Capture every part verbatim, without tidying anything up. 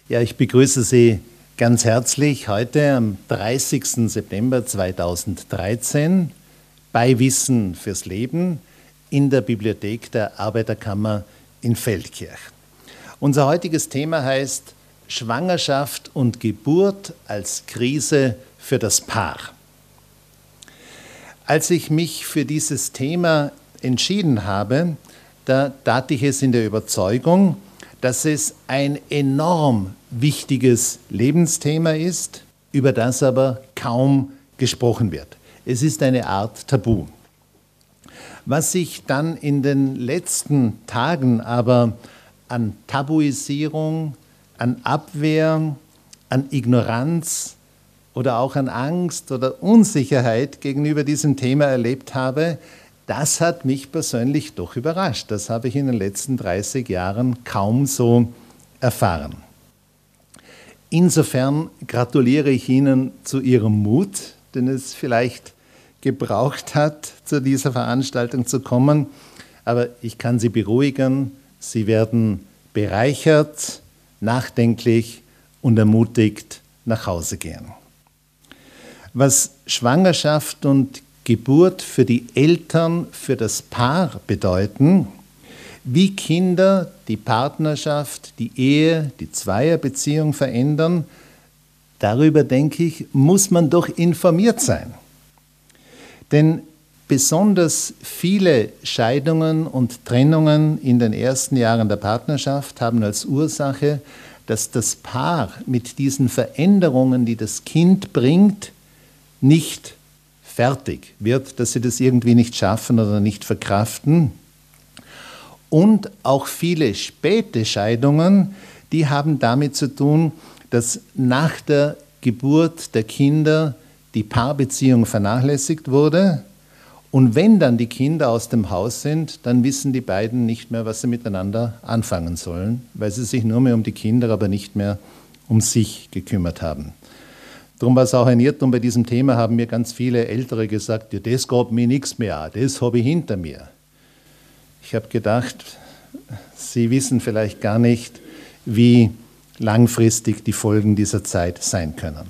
Ja, ich begrüße Sie ganz herzlich heute am dreißigsten September zweitausenddreizehn bei Wissen fürs Leben in der Bibliothek der Arbeiterkammer in Feldkirch. Unser heutiges Thema heißt Schwangerschaft und Geburt als Krise für das Paar. Als ich mich für dieses Thema entschieden habe, da tat ich es in der Überzeugung, dass es ein enorm wichtiges Lebensthema ist, über das aber kaum gesprochen wird. Es ist eine Art Tabu. Was sich dann in den letzten Tagen aber an Tabuisierung, an Abwehr, an Ignoranz oder auch an Angst oder Unsicherheit gegenüber diesem Thema erlebt habe, das hat mich persönlich doch überrascht. Das habe ich in den letzten dreißig Jahren kaum so erfahren. Insofern gratuliere ich Ihnen zu Ihrem Mut, den es vielleicht gebraucht hat, zu dieser Veranstaltung zu kommen. Aber ich kann Sie beruhigen, Sie werden bereichert, nachdenklich und ermutigt nach Hause gehen. Was Schwangerschaft und Geburt für die Eltern, für das Paar bedeuten, wie Kinder die Partnerschaft, die Ehe, die Zweierbeziehung verändern, darüber, denke ich, muss man doch informiert sein. Denn besonders viele Scheidungen und Trennungen in den ersten Jahren der Partnerschaft haben als Ursache, dass das Paar mit diesen Veränderungen, die das Kind bringt, nicht fertig wird, dass sie das irgendwie nicht schaffen oder nicht verkraften. Und auch viele späte Scheidungen, die haben damit zu tun, dass nach der Geburt der Kinder die Paarbeziehung vernachlässigt wurde. Und wenn dann die Kinder aus dem Haus sind, dann wissen die beiden nicht mehr, was sie miteinander anfangen sollen, weil sie sich nur mehr um die Kinder, aber nicht mehr um sich gekümmert haben. Darum war es auch ein Irrtum bei diesem Thema, haben mir ganz viele Ältere gesagt, ja, das gab mir nichts mehr, das habe ich hinter mir. Ich habe gedacht, Sie wissen vielleicht gar nicht, wie langfristig die Folgen dieser Zeit sein können.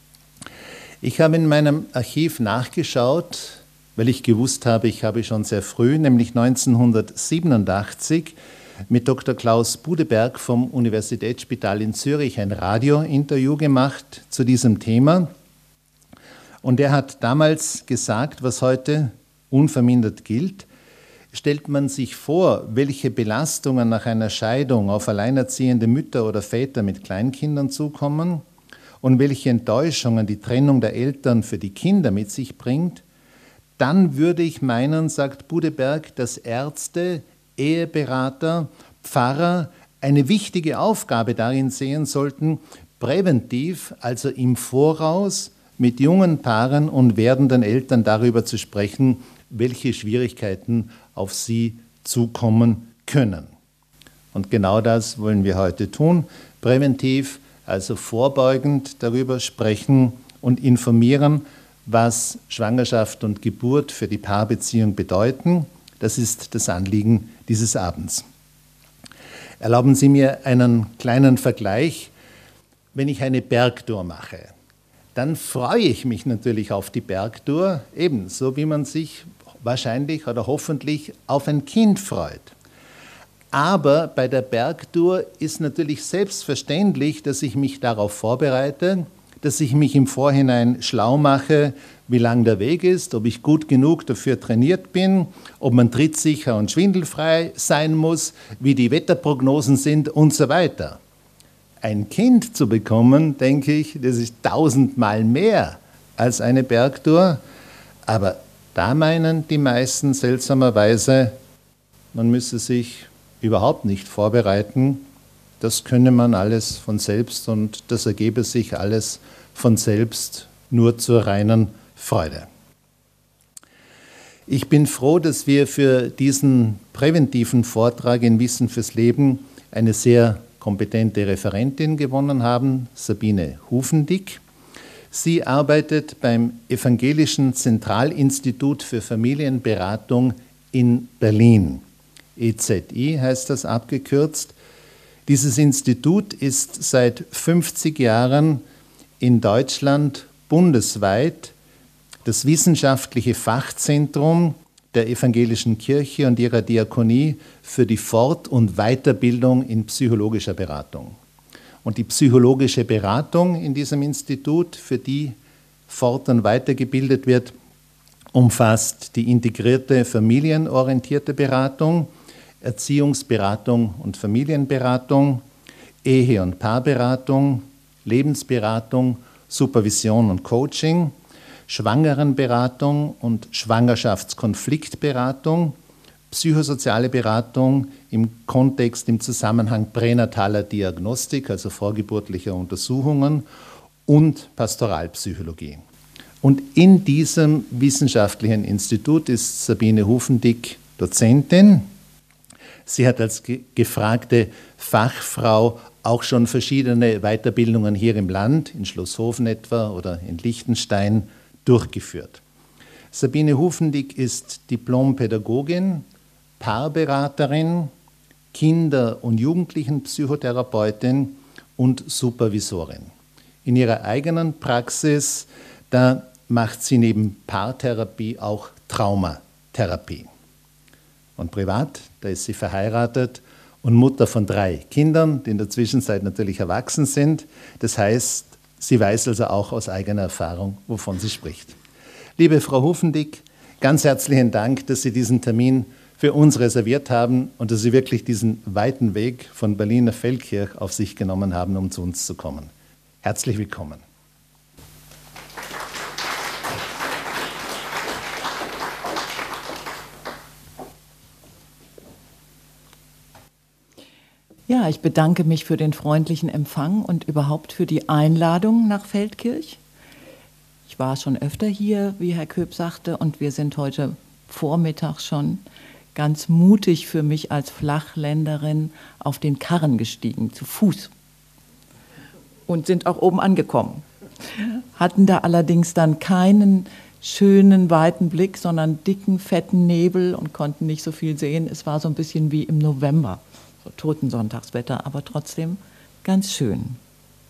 Ich habe in meinem Archiv nachgeschaut, weil ich gewusst habe, ich habe schon sehr früh, nämlich neunzehnhundertsiebenundachtzig, mit Doktor Klaus Budeberg vom Universitätsspital in Zürich ein Radiointerview gemacht zu diesem Thema. Und er hat damals gesagt, was heute unvermindert gilt: Stellt man sich vor, welche Belastungen nach einer Scheidung auf alleinerziehende Mütter oder Väter mit Kleinkindern zukommen und welche Enttäuschungen die Trennung der Eltern für die Kinder mit sich bringt, dann würde ich meinen, sagt Budeberg, dass Ärzte, Eheberater, Pfarrer eine wichtige Aufgabe darin sehen sollten, präventiv, also im Voraus, mit jungen Paaren und werdenden Eltern darüber zu sprechen, welche Schwierigkeiten auf sie zukommen können. Und genau das wollen wir heute tun, präventiv, also vorbeugend darüber sprechen und informieren, was Schwangerschaft und Geburt für die Paarbeziehung bedeuten. Das ist das Anliegen dieses Abends. Erlauben Sie mir einen kleinen Vergleich. Wenn ich eine Bergtour mache, dann freue ich mich natürlich auf die Bergtour, ebenso wie man sich wahrscheinlich oder hoffentlich auf ein Kind freut. Aber bei der Bergtour ist natürlich selbstverständlich, dass ich mich darauf vorbereite, dass ich mich im Vorhinein schlau mache, wie lang der Weg ist, ob ich gut genug dafür trainiert bin, ob man trittsicher und schwindelfrei sein muss, wie die Wetterprognosen sind und so weiter. Ein Kind zu bekommen, denke ich, das ist tausendmal mehr als eine Bergtour, aber da meinen die meisten seltsamerweise, man müsse sich überhaupt nicht vorbereiten, das könne man alles von selbst und das ergebe sich alles von selbst nur zur reinen Freude. Ich bin froh, dass wir für diesen präventiven Vortrag in Wissen fürs Leben eine sehr kompetente Referentin gewonnen haben, Sabine Hufendick. Sie arbeitet beim Evangelischen Zentralinstitut für Familienberatung in Berlin. E Z I heißt das abgekürzt. Dieses Institut ist seit fünfzig Jahren in Deutschland bundesweit das wissenschaftliche Fachzentrum der evangelischen Kirche und ihrer Diakonie für die Fort- und Weiterbildung in psychologischer Beratung. Und die psychologische Beratung in diesem Institut, für die fort- und weitergebildet wird, umfasst die integrierte familienorientierte Beratung, Erziehungsberatung und Familienberatung, Ehe- und Paarberatung, Lebensberatung, Supervision und Coaching, Schwangerenberatung und Schwangerschaftskonfliktberatung, psychosoziale Beratung im Kontext, im Zusammenhang pränataler Diagnostik, also vorgeburtlicher Untersuchungen, und Pastoralpsychologie. Und in diesem wissenschaftlichen Institut ist Sabine Hufendick Dozentin. Sie hat als ge- gefragte Fachfrau auch schon verschiedene Weiterbildungen hier im Land, in Schlosshofen etwa oder in Liechtenstein, durchgeführt. Sabine Hufendick ist Diplompädagogin, Paarberaterin, Kinder- und Jugendlichenpsychotherapeutin und Supervisorin. In ihrer eigenen Praxis, da macht sie neben Paartherapie auch Traumatherapie. Und privat, da ist sie verheiratet und Mutter von drei Kindern, die in der Zwischenzeit natürlich erwachsen sind. Das heißt, sie weiß also auch aus eigener Erfahrung, wovon sie spricht. Liebe Frau Hufendick, ganz herzlichen Dank, dass Sie diesen Termin für uns reserviert haben und dass Sie wirklich diesen weiten Weg von Berlin nach Feldkirch auf sich genommen haben, um zu uns zu kommen. Herzlich willkommen. Ja, ich bedanke mich für den freundlichen Empfang und überhaupt für die Einladung nach Feldkirch. Ich war schon öfter hier, wie Herr Köp sagte, und wir sind heute Vormittag schon ganz mutig für mich als Flachländerin auf den Karren gestiegen, zu Fuß. Und sind auch oben angekommen. Hatten da allerdings dann keinen schönen, weiten Blick, sondern dicken, fetten Nebel und konnten nicht so viel sehen. Es war so ein bisschen wie im November. Totensonntagswetter, aber trotzdem ganz schön.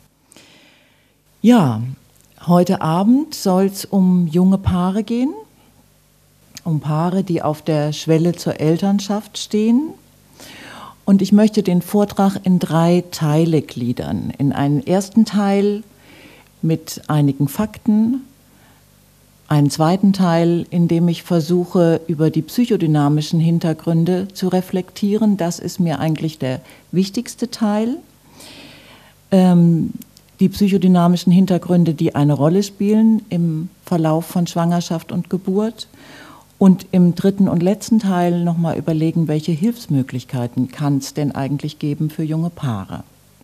Ja, heute Abend soll es um junge Paare gehen, um Paare, die auf der Schwelle zur Elternschaft stehen. Und ich möchte den Vortrag in drei Teile gliedern. In einen ersten Teil mit einigen Fakten, einen zweiten Teil, in dem ich versuche, über die psychodynamischen Hintergründe zu reflektieren. Das ist mir eigentlich der wichtigste Teil. Ähm, die psychodynamischen Hintergründe, die eine Rolle spielen im Verlauf von Schwangerschaft und Geburt. Und im dritten und letzten Teil nochmal überlegen, welche Hilfsmöglichkeiten kann es denn eigentlich geben für junge Paare.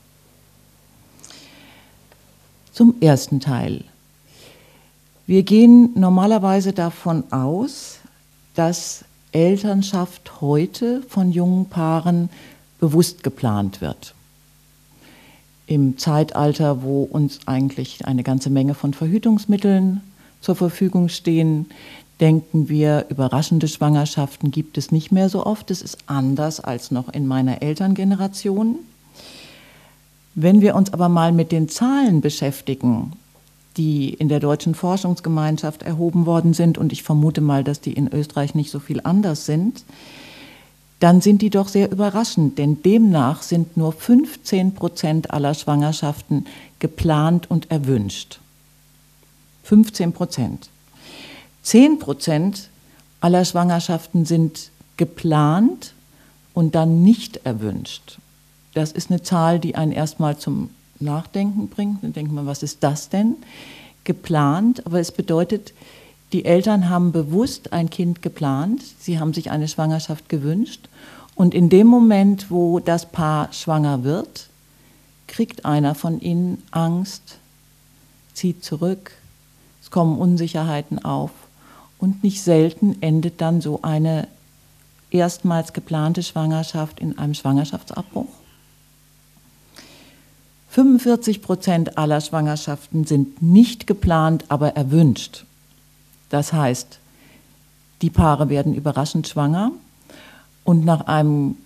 Zum ersten Teil. Wir gehen normalerweise davon aus, dass Elternschaft heute von jungen Paaren bewusst geplant wird. Im Zeitalter, wo uns eigentlich eine ganze Menge von Verhütungsmitteln zur Verfügung stehen, denken wir, überraschende Schwangerschaften gibt es nicht mehr so oft. Es ist anders als noch in meiner Elterngeneration. Wenn wir uns aber mal mit den Zahlen beschäftigen, die in der Deutschen Forschungsgemeinschaft erhoben worden sind, und ich vermute mal, dass die in Österreich nicht so viel anders sind, dann sind die doch sehr überraschend, denn demnach sind nur fünfzehn Prozent aller Schwangerschaften geplant und erwünscht. fünfzehn Prozent. zehn Prozent aller Schwangerschaften sind geplant und dann nicht erwünscht. Das ist eine Zahl, die einen erstmal zum Nachdenken bringt. Dann denkt man, was ist das denn? Geplant, aber es bedeutet, die Eltern haben bewusst ein Kind geplant, sie haben sich eine Schwangerschaft gewünscht und in dem Moment, wo das Paar schwanger wird, kriegt einer von ihnen Angst, zieht zurück, es kommen Unsicherheiten auf und nicht selten endet dann so eine erstmals geplante Schwangerschaft in einem Schwangerschaftsabbruch. fünfundvierzig Prozent aller Schwangerschaften sind nicht geplant, aber erwünscht. Das heißt, die Paare werden überraschend schwanger und nach einem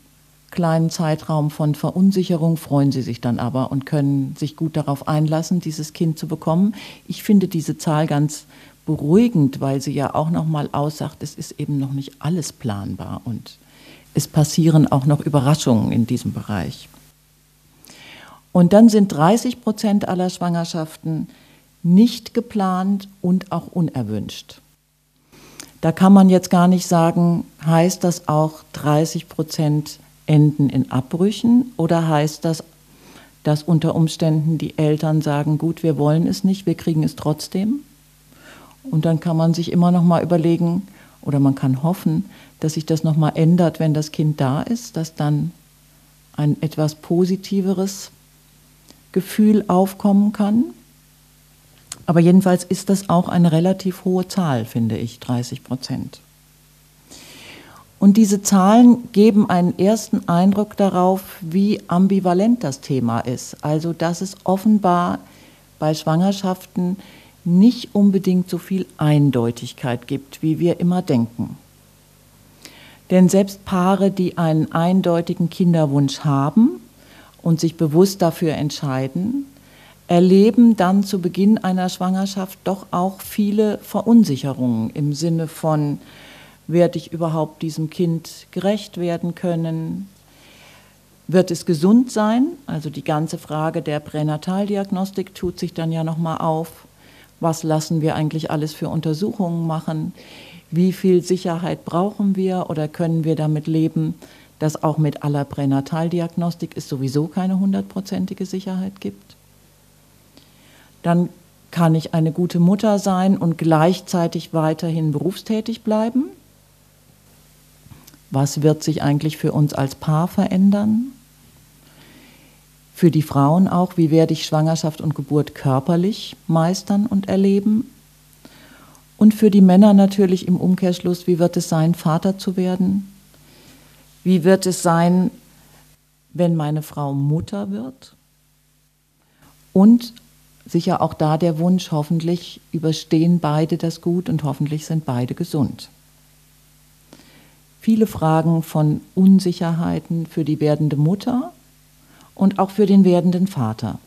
kleinen Zeitraum von Verunsicherung freuen sie sich dann aber und können sich gut darauf einlassen, dieses Kind zu bekommen. Ich finde diese Zahl ganz beruhigend, weil sie ja auch noch mal aussagt, es ist eben noch nicht alles planbar und es passieren auch noch Überraschungen in diesem Bereich. Und dann sind dreißig Prozent aller Schwangerschaften nicht geplant und auch unerwünscht. Da kann man jetzt gar nicht sagen, heißt das auch dreißig Prozent enden in Abbrüchen oder heißt das, dass unter Umständen die Eltern sagen, gut, wir wollen es nicht, wir kriegen es trotzdem? Und dann kann man sich immer noch mal überlegen oder man kann hoffen, dass sich das noch mal ändert, wenn das Kind da ist, dass dann ein etwas positiveres Gefühl aufkommen kann. Aber jedenfalls ist das auch eine relativ hohe Zahl, finde ich, dreißig Prozent. Und diese Zahlen geben einen ersten Eindruck darauf, wie ambivalent das Thema ist. Also, dass es offenbar bei Schwangerschaften nicht unbedingt so viel Eindeutigkeit gibt, wie wir immer denken. Denn selbst Paare, die einen eindeutigen Kinderwunsch haben und sich bewusst dafür entscheiden, erleben dann zu Beginn einer Schwangerschaft doch auch viele Verunsicherungen im Sinne von, werde ich überhaupt diesem Kind gerecht werden können? Wird es gesund sein? Also die ganze Frage der Pränataldiagnostik tut sich dann ja nochmal auf. Was lassen wir eigentlich alles für Untersuchungen machen? Wie viel Sicherheit brauchen wir oder können wir damit leben, dass auch mit aller Pränataldiagnostik es sowieso keine hundertprozentige Sicherheit gibt? Dann kann ich eine gute Mutter sein und gleichzeitig weiterhin berufstätig bleiben. Was wird sich eigentlich für uns als Paar verändern? Für die Frauen auch, wie werde ich Schwangerschaft und Geburt körperlich meistern und erleben? Und für die Männer natürlich im Umkehrschluss, wie wird es sein, Vater zu werden? Wie wird es sein, wenn meine Frau Mutter wird? Und sicher auch da der Wunsch, hoffentlich überstehen beide das gut und hoffentlich sind beide gesund. Viele Fragen von Unsicherheiten für die werdende Mutter und auch für den werdenden Vater.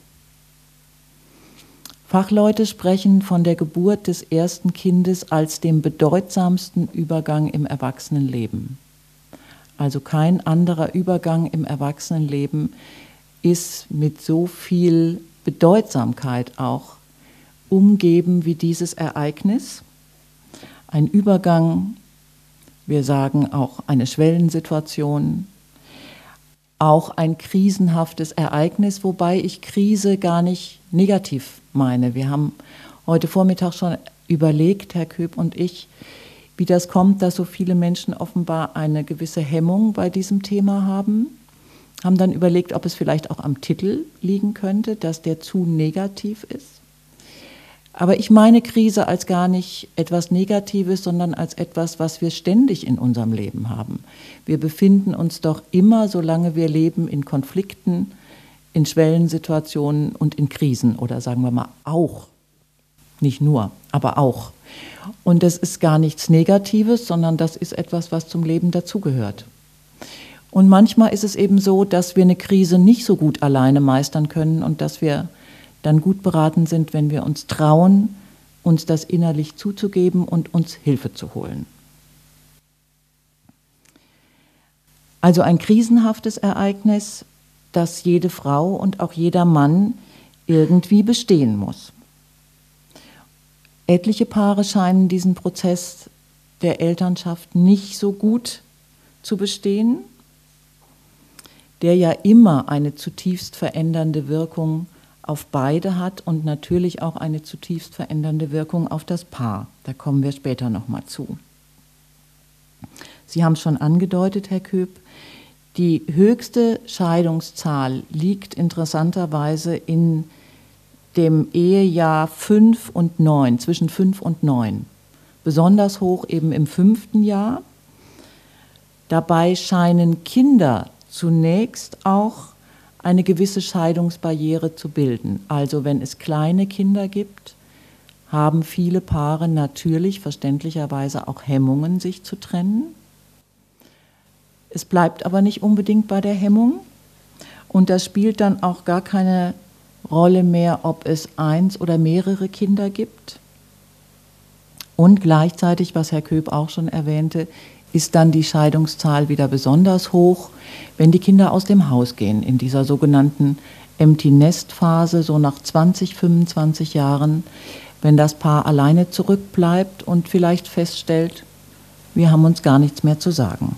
Fachleute sprechen von der Geburt des ersten Kindes als dem bedeutsamsten Übergang im Erwachsenenleben. Also kein anderer Übergang im Erwachsenenleben ist mit so viel Bedeutsamkeit auch umgeben wie dieses Ereignis. Ein Übergang, wir sagen auch eine Schwellensituation, auch ein krisenhaftes Ereignis, wobei ich Krise gar nicht negativ meine. Wir haben heute Vormittag schon überlegt, Herr Köp und ich, wie das kommt, dass so viele Menschen offenbar eine gewisse Hemmung bei diesem Thema haben. Haben dann überlegt, ob es vielleicht auch am Titel liegen könnte, dass der zu negativ ist. Aber ich meine Krise als gar nicht etwas Negatives, sondern als etwas, was wir ständig in unserem Leben haben. Wir befinden uns doch immer, solange wir leben, in Konflikten, in Schwellensituationen und in Krisen oder sagen wir mal auch. Nicht nur, aber auch. Und das ist gar nichts Negatives, sondern das ist etwas, was zum Leben dazugehört. Und manchmal ist es eben so, dass wir eine Krise nicht so gut alleine meistern können und dass wir dann gut beraten sind, wenn wir uns trauen, uns das innerlich zuzugeben und uns Hilfe zu holen. Also ein krisenhaftes Ereignis, das jede Frau und auch jeder Mann irgendwie bestehen muss. Etliche Paare scheinen diesen Prozess der Elternschaft nicht so gut zu bestehen, der ja immer eine zutiefst verändernde Wirkung auf beide hat und natürlich auch eine zutiefst verändernde Wirkung auf das Paar. Da kommen wir später nochmal zu. Sie haben schon angedeutet, Herr Köp, die höchste Scheidungszahl liegt interessanterweise in dem Ehejahr fünf und neun, zwischen fünf und neun. Besonders hoch eben im fünften Jahr. Dabei scheinen Kinder zunächst auch eine gewisse Scheidungsbarriere zu bilden. Also wenn es kleine Kinder gibt, haben viele Paare natürlich verständlicherweise auch Hemmungen, sich zu trennen. Es bleibt aber nicht unbedingt bei der Hemmung und das spielt dann auch gar keine Rolle mehr, ob es eins oder mehrere Kinder gibt. Und gleichzeitig, was Herr Köb auch schon erwähnte, ist dann die Scheidungszahl wieder besonders hoch, wenn die Kinder aus dem Haus gehen, in dieser sogenannten Empty-Nest-Phase, so nach zwanzig, fünfundzwanzig Jahren, wenn das Paar alleine zurückbleibt und vielleicht feststellt, wir haben uns gar nichts mehr zu sagen.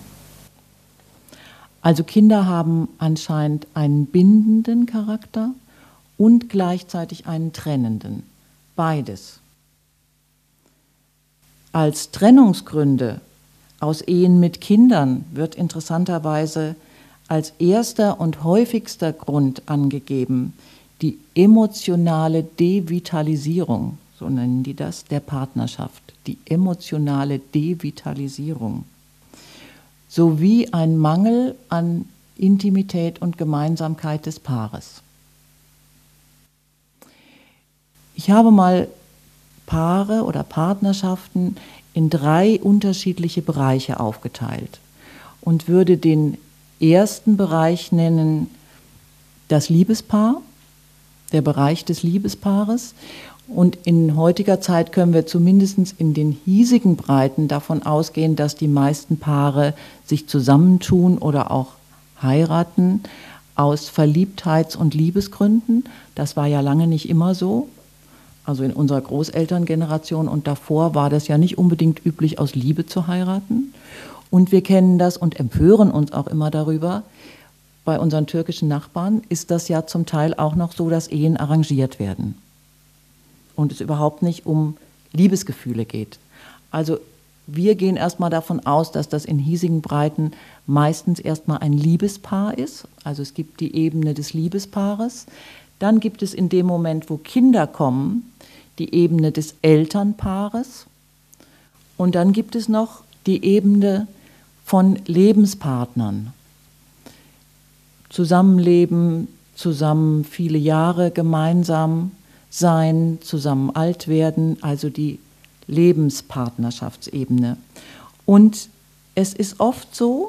Also Kinder haben anscheinend einen bindenden Charakter und gleichzeitig einen trennenden, beides. Als Trennungsgründe aus Ehen mit Kindern wird interessanterweise als erster und häufigster Grund angegeben die emotionale Devitalisierung, so nennen die das, der Partnerschaft, die emotionale Devitalisierung, sowie ein Mangel an Intimität und Gemeinsamkeit des Paares. Ich habe mal Paare oder Partnerschaften in drei unterschiedliche Bereiche aufgeteilt und würde den ersten Bereich nennen das Liebespaar, der Bereich des Liebespaares. Und in heutiger Zeit können wir zumindest in den hiesigen Breiten davon ausgehen, dass die meisten Paare sich zusammentun oder auch heiraten aus Verliebtheits- und Liebesgründen. Das war ja lange nicht immer so. Also in unserer Großelterngeneration und davor war das ja nicht unbedingt üblich, aus Liebe zu heiraten. Und wir kennen das und empören uns auch immer darüber. Bei unseren türkischen Nachbarn ist das ja zum Teil auch noch so, dass Ehen arrangiert werden und es überhaupt nicht um Liebesgefühle geht. Also wir gehen erstmal davon aus, dass das in hiesigen Breiten meistens erstmal ein Liebespaar ist. Also es gibt die Ebene des Liebespaares. Dann gibt es in dem Moment, wo Kinder kommen, die Ebene des Elternpaares. Und dann gibt es noch die Ebene von Lebenspartnern. Zusammenleben, zusammen viele Jahre gemeinsam sein, zusammen alt werden, also die Lebenspartnerschaftsebene. Und es ist oft so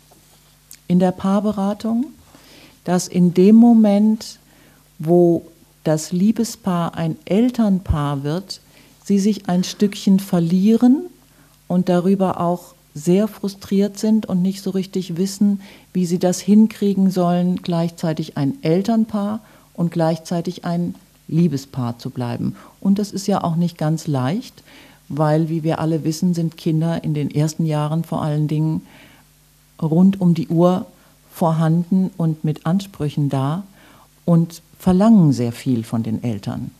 in der Paarberatung, dass in dem Moment, wo das Liebespaar ein Elternpaar wird, sie sich ein Stückchen verlieren und darüber auch sehr frustriert sind und nicht so richtig wissen, wie sie das hinkriegen sollen, gleichzeitig ein Elternpaar und gleichzeitig ein Liebespaar zu bleiben. Und das ist ja auch nicht ganz leicht, weil, wie wir alle wissen, sind Kinder in den ersten Jahren vor allen Dingen rund um die Uhr vorhanden und mit Ansprüchen da und verlangen sehr viel von den Eltern.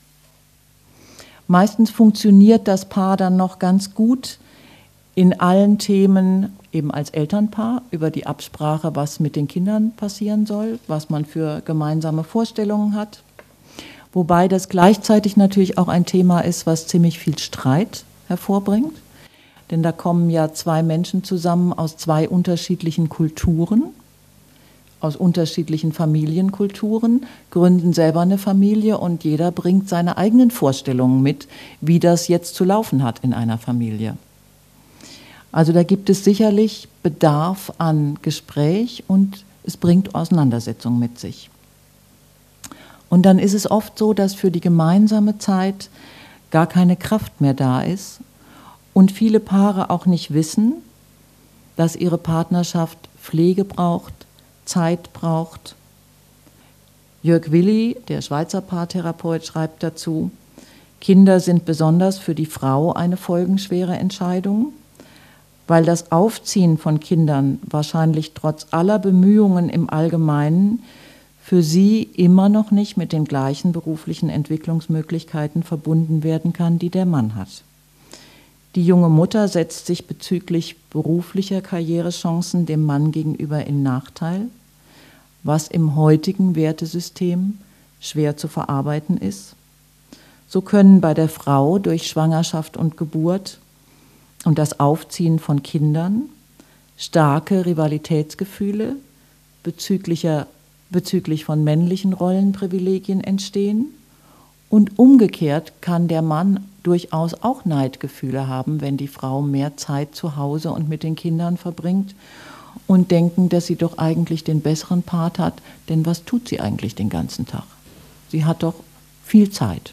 Meistens funktioniert das Paar dann noch ganz gut in allen Themen, eben als Elternpaar, über die Absprache, was mit den Kindern passieren soll, was man für gemeinsame Vorstellungen hat. Wobei das gleichzeitig natürlich auch ein Thema ist, was ziemlich viel Streit hervorbringt. Denn da kommen ja zwei Menschen zusammen aus zwei unterschiedlichen Kulturen, aus unterschiedlichen Familienkulturen, gründen selber eine Familie und jeder bringt seine eigenen Vorstellungen mit, wie das jetzt zu laufen hat in einer Familie. Also da gibt es sicherlich Bedarf an Gespräch und es bringt Auseinandersetzungen mit sich. Und dann ist es oft so, dass für die gemeinsame Zeit gar keine Kraft mehr da ist und viele Paare auch nicht wissen, dass ihre Partnerschaft Pflege braucht, Zeit braucht. Jörg Willi, der Schweizer Paartherapeut, schreibt dazu, Kinder sind besonders für die Frau eine folgenschwere Entscheidung, weil das Aufziehen von Kindern wahrscheinlich trotz aller Bemühungen im Allgemeinen für sie immer noch nicht mit den gleichen beruflichen Entwicklungsmöglichkeiten verbunden werden kann, die der Mann hat. Die junge Mutter setzt sich bezüglich beruflicher Karrierechancen dem Mann gegenüber in Nachteil, was im heutigen Wertesystem schwer zu verarbeiten ist. So können bei der Frau durch Schwangerschaft und Geburt und das Aufziehen von Kindern starke Rivalitätsgefühle bezüglicher, bezüglich von männlichen Rollenprivilegien entstehen und umgekehrt kann der Mann durchaus auch Neidgefühle haben, wenn die Frau mehr Zeit zu Hause und mit den Kindern verbringt und denken, dass sie doch eigentlich den besseren Part hat, denn was tut sie eigentlich den ganzen Tag? Sie hat doch viel Zeit.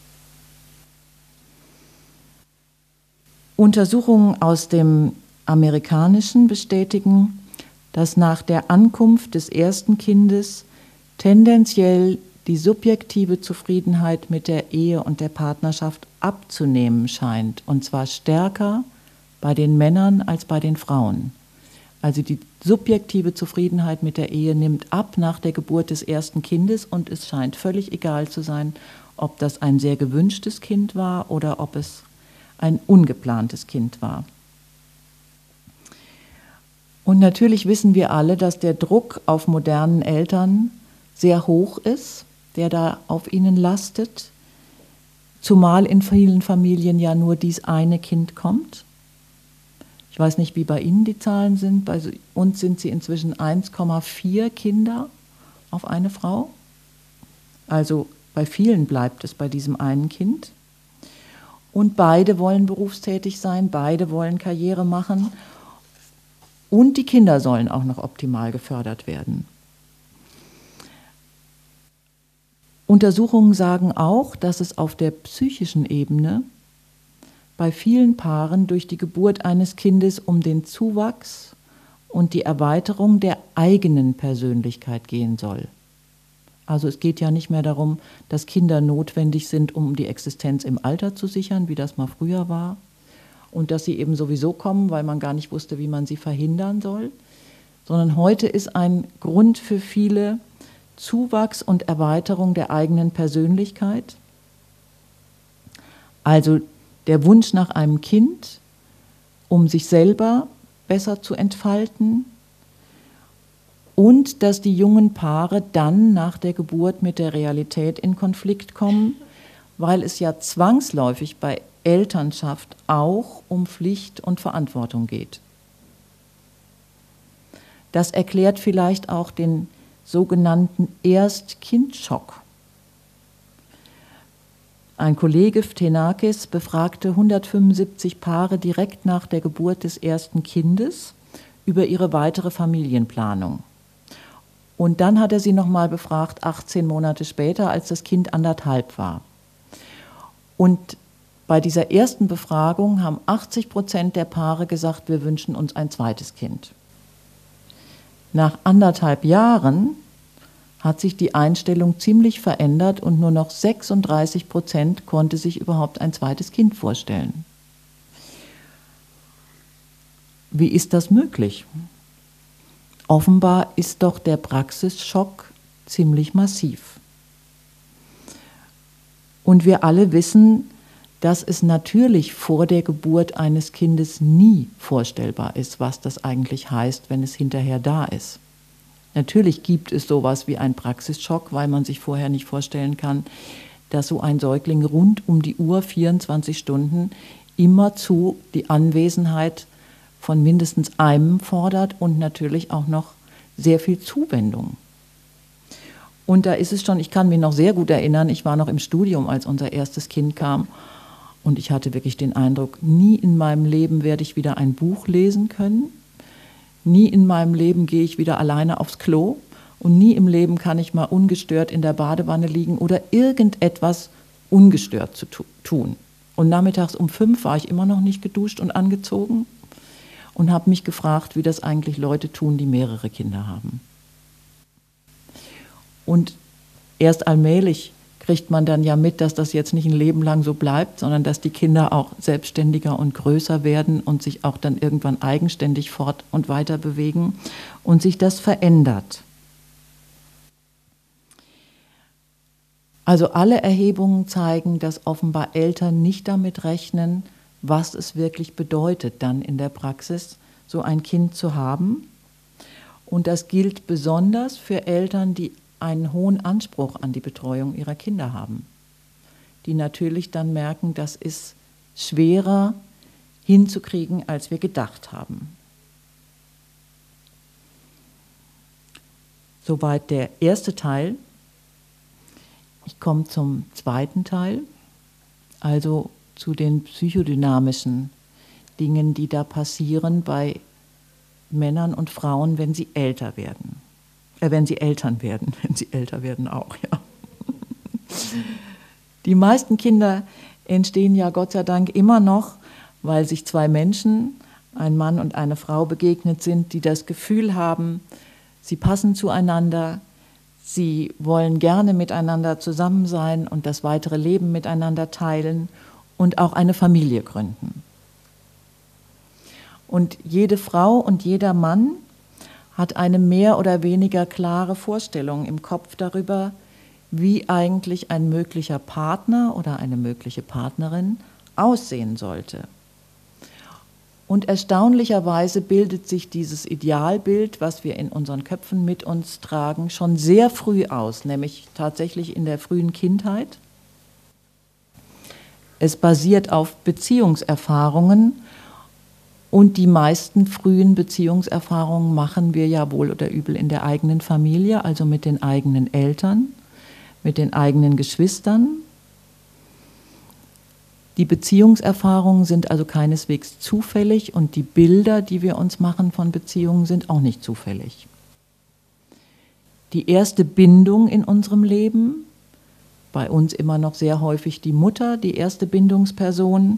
Untersuchungen aus dem Amerikanischen bestätigen, dass nach der Ankunft des ersten Kindes tendenziell die subjektive Zufriedenheit mit der Ehe und der Partnerschaft abzunehmen scheint, und zwar stärker bei den Männern als bei den Frauen. Also die subjektive Zufriedenheit mit der Ehe nimmt ab nach der Geburt des ersten Kindes und es scheint völlig egal zu sein, ob das ein sehr gewünschtes Kind war oder ob es ein ungeplantes Kind war. Und natürlich wissen wir alle, dass der Druck auf modernen Eltern sehr hoch ist, der da auf ihnen lastet, zumal in vielen Familien ja nur dies eine Kind kommt. Ich weiß nicht, wie bei Ihnen die Zahlen sind, bei uns sind sie inzwischen eins Komma vier Kinder auf eine Frau. Also bei vielen bleibt es bei diesem einen Kind. Und beide wollen berufstätig sein, beide wollen Karriere machen und die Kinder sollen auch noch optimal gefördert werden. Untersuchungen sagen auch, dass es auf der psychischen Ebene bei vielen Paaren durch die Geburt eines Kindes um den Zuwachs und die Erweiterung der eigenen Persönlichkeit gehen soll. Also es geht ja nicht mehr darum, dass Kinder notwendig sind, um die Existenz im Alter zu sichern, wie das mal früher war, und dass sie eben sowieso kommen, weil man gar nicht wusste, wie man sie verhindern soll, sondern heute ist ein Grund für viele Zuwachs und Erweiterung der eigenen Persönlichkeit, also der Wunsch nach einem Kind, um sich selber besser zu entfalten, und dass die jungen Paare dann nach der Geburt mit der Realität in Konflikt kommen, weil es ja zwangsläufig bei Elternschaft auch um Pflicht und Verantwortung geht. Das erklärt vielleicht auch den sogenannten Erst-Kind-Schock. Ein Kollege Phtenakis befragte hundertfünfundsiebzig Paare direkt nach der Geburt des ersten Kindes über ihre weitere Familienplanung. Und dann hat er sie nochmal befragt, achtzehn Monate später, als das Kind anderthalb war. Und bei dieser ersten Befragung haben achtzig Prozent der Paare gesagt, wir wünschen uns ein zweites Kind. Nach anderthalb Jahren hat sich die Einstellung ziemlich verändert und nur noch sechsunddreißig Prozent konnte sich überhaupt ein zweites Kind vorstellen. Wie ist das möglich? Offenbar ist doch der Praxisschock ziemlich massiv. Und wir alle wissen, dass es natürlich vor der Geburt eines Kindes nie vorstellbar ist, was das eigentlich heißt, wenn es hinterher da ist. Natürlich gibt es sowas wie einen Praxisschock, weil man sich vorher nicht vorstellen kann, dass so ein Säugling rund um die Uhr, vierundzwanzig Stunden, immerzu die Anwesenheit von mindestens einem fordert und natürlich auch noch sehr viel Zuwendung. Und da ist es schon, ich kann mich noch sehr gut erinnern, ich war noch im Studium, als unser erstes Kind kam und ich hatte wirklich den Eindruck, nie in meinem Leben werde ich wieder ein Buch lesen können, nie in meinem Leben gehe ich wieder alleine aufs Klo und nie im Leben kann ich mal ungestört in der Badewanne liegen oder irgendetwas ungestört zu tun. Und nachmittags um fünf war ich immer noch nicht geduscht und angezogen und habe mich gefragt, wie das eigentlich Leute tun, die mehrere Kinder haben. Und erst allmählich kriegt man dann ja mit, dass das jetzt nicht ein Leben lang so bleibt, sondern dass die Kinder auch selbstständiger und größer werden und sich auch dann irgendwann eigenständig fort- und weiter bewegen und sich das verändert. Also alle Erhebungen zeigen, dass offenbar Eltern nicht damit rechnen, was es wirklich bedeutet, dann in der Praxis so ein Kind zu haben. Und das gilt besonders für Eltern, die einen hohen Anspruch an die Betreuung ihrer Kinder haben, die natürlich dann merken, das ist schwerer hinzukriegen, als wir gedacht haben. Soweit der erste Teil. Ich komme zum zweiten Teil, also zu den psychodynamischen Dingen, die da passieren bei Männern und Frauen, wenn sie älter werden. Äh, wenn sie Eltern werden, wenn sie älter werden auch, ja. Die meisten Kinder entstehen ja Gott sei Dank immer noch, weil sich zwei Menschen, ein Mann und eine Frau, begegnet sind, die das Gefühl haben, sie passen zueinander, sie wollen gerne miteinander zusammen sein und das weitere Leben miteinander teilen und auch eine Familie gründen. Und jede Frau und jeder Mann hat eine mehr oder weniger klare Vorstellung im Kopf darüber, wie eigentlich ein möglicher Partner oder eine mögliche Partnerin aussehen sollte. Und erstaunlicherweise bildet sich dieses Idealbild, was wir in unseren Köpfen mit uns tragen, schon sehr früh aus, nämlich tatsächlich in der frühen Kindheit. Es basiert auf Beziehungserfahrungen und die meisten frühen Beziehungserfahrungen machen wir ja wohl oder übel in der eigenen Familie, also mit den eigenen Eltern, mit den eigenen Geschwistern. Die Beziehungserfahrungen sind also keineswegs zufällig und die Bilder, die wir uns machen von Beziehungen, sind auch nicht zufällig. Die erste Bindung in unserem Leben, bei uns immer noch sehr häufig die Mutter, die erste Bindungsperson,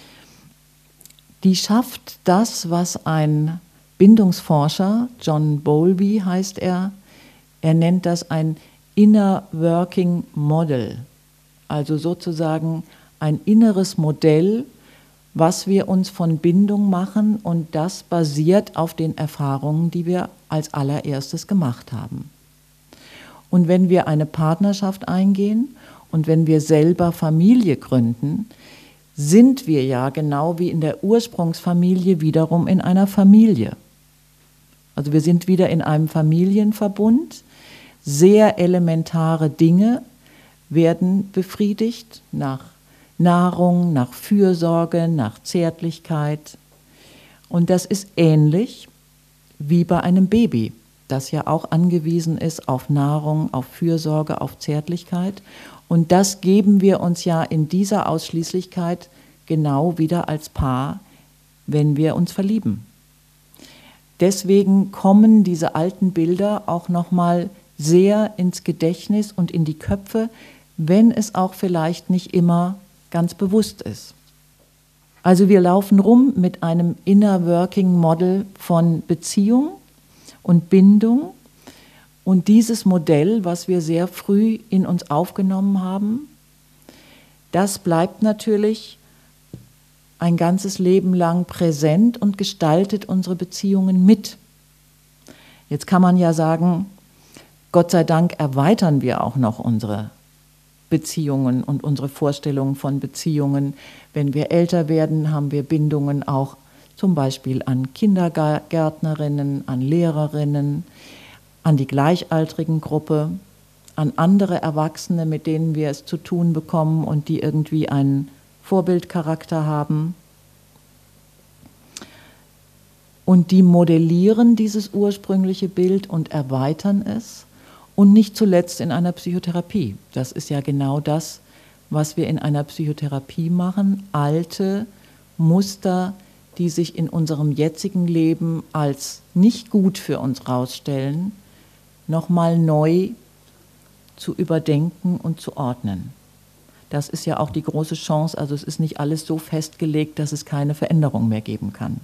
die schafft das, was ein Bindungsforscher, John Bowlby heißt er, er nennt das ein Inner Working Model, also sozusagen ein inneres Modell, was wir uns von Bindung machen, und das basiert auf den Erfahrungen, die wir als allererstes gemacht haben. Und wenn wir eine Partnerschaft eingehen und wenn wir selber Familie gründen, sind wir ja genau wie in der Ursprungsfamilie wiederum in einer Familie. Also wir sind wieder in einem Familienverbund. Sehr elementare Dinge werden befriedigt nach Nahrung, nach Fürsorge, nach Zärtlichkeit. Und das ist ähnlich wie bei einem Baby, das ja auch angewiesen ist auf Nahrung, auf Fürsorge, auf Zärtlichkeit. Und das geben wir uns ja in dieser Ausschließlichkeit genau wieder als Paar, wenn wir uns verlieben. Deswegen kommen diese alten Bilder auch nochmal sehr ins Gedächtnis und in die Köpfe, wenn es auch vielleicht nicht immer ganz bewusst ist. Also wir laufen rum mit einem Inner Working Model von Beziehung und Bindung, und dieses Modell, was wir sehr früh in uns aufgenommen haben, das bleibt natürlich ein ganzes Leben lang präsent und gestaltet unsere Beziehungen mit. Jetzt kann man ja sagen, Gott sei Dank erweitern wir auch noch unsere Beziehungen und unsere Vorstellungen von Beziehungen. Wenn wir älter werden, haben wir Bindungen auch zum Beispiel an Kindergärtnerinnen, an Lehrerinnen, an die gleichaltrigen Gruppe, an andere Erwachsene, mit denen wir es zu tun bekommen und die irgendwie einen Vorbildcharakter haben. Und die modellieren dieses ursprüngliche Bild und erweitern es. Und nicht zuletzt in einer Psychotherapie. Das ist ja genau das, was wir in einer Psychotherapie machen. Alte Muster, die sich in unserem jetzigen Leben als nicht gut für uns rausstellen, nochmal neu zu überdenken und zu ordnen. Das ist ja auch die große Chance. Also es ist nicht alles so festgelegt, dass es keine Veränderung mehr geben kann.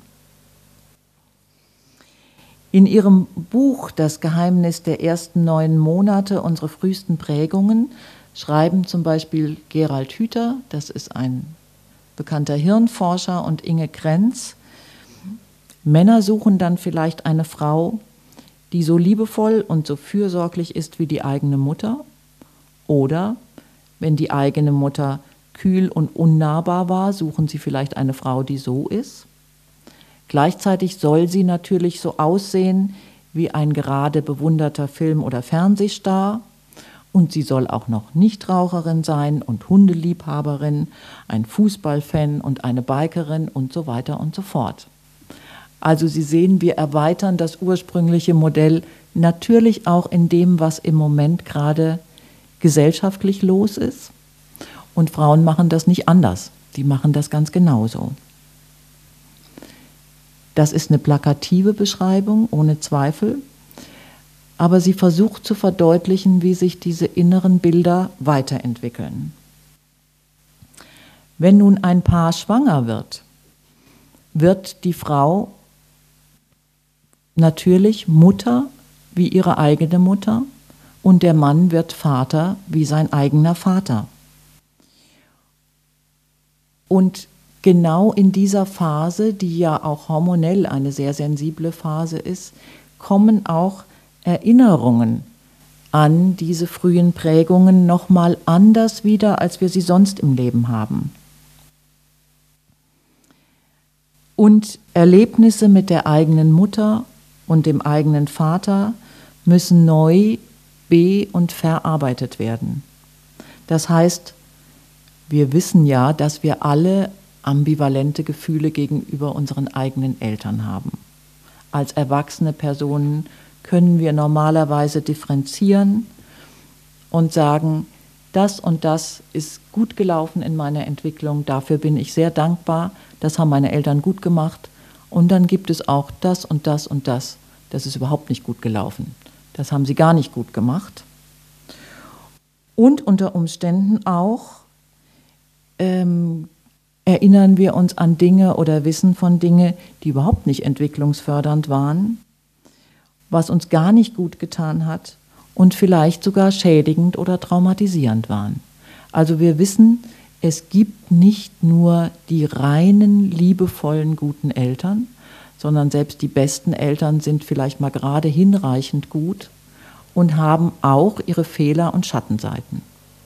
In ihrem Buch Das Geheimnis der ersten neun Monate, unsere frühesten Prägungen, schreiben zum Beispiel Gerald Hüther, das ist ein bekannter Hirnforscher, und Inge Krenz, Männer suchen dann vielleicht eine Frau, die so liebevoll und so fürsorglich ist wie die eigene Mutter, oder wenn die eigene Mutter kühl und unnahbar war, suchen sie vielleicht eine Frau, die so ist. Gleichzeitig soll sie natürlich so aussehen wie ein gerade bewunderter Film- oder Fernsehstar, und sie soll auch noch Nichtraucherin sein und Hundeliebhaberin, ein Fußballfan und eine Bikerin und so weiter und so fort. Also Sie sehen, wir erweitern das ursprüngliche Modell natürlich auch in dem, was im Moment gerade gesellschaftlich los ist. Und Frauen machen das nicht anders, die machen das ganz genauso. Das ist eine plakative Beschreibung, ohne Zweifel, aber sie versucht zu verdeutlichen, wie sich diese inneren Bilder weiterentwickeln. Wenn nun ein Paar schwanger wird, wird die Frau natürlich Mutter wie ihre eigene Mutter und der Mann wird Vater wie sein eigener Vater. Und genau in dieser Phase, die ja auch hormonell eine sehr sensible Phase ist, kommen auch Erinnerungen an diese frühen Prägungen nochmal anders wieder, als wir sie sonst im Leben haben. Und Erlebnisse mit der eigenen Mutter und dem eigenen Vater müssen neu be- und verarbeitet werden. Das heißt, wir wissen ja, dass wir alle ambivalente Gefühle gegenüber unseren eigenen Eltern haben. Als erwachsene Personen können wir normalerweise differenzieren und sagen, das und das ist gut gelaufen in meiner Entwicklung, dafür bin ich sehr dankbar, das haben meine Eltern gut gemacht. Und dann gibt es auch das und das und das, das ist überhaupt nicht gut gelaufen. Das haben sie gar nicht gut gemacht. Und unter Umständen auch ähm, erinnern wir uns an Dinge oder wissen von Dingen, die überhaupt nicht entwicklungsfördernd waren, was uns gar nicht gut getan hat und vielleicht sogar schädigend oder traumatisierend waren. Also wir wissen, es gibt nicht nur die reinen, liebevollen, guten Eltern, sondern selbst die besten Eltern sind vielleicht mal gerade hinreichend gut und haben auch ihre Fehler und Schattenseiten.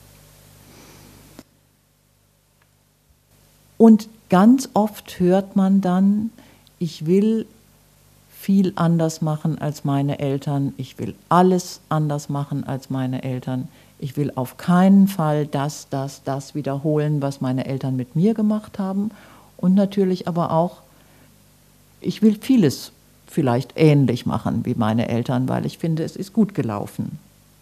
Und ganz oft hört man dann, ich will viel anders machen als meine Eltern, ich will alles anders machen als meine Eltern, ich will auf keinen Fall das, das, das wiederholen, was meine Eltern mit mir gemacht haben und natürlich aber auch, ich will vieles vielleicht ähnlich machen wie meine Eltern, weil ich finde, es ist gut gelaufen.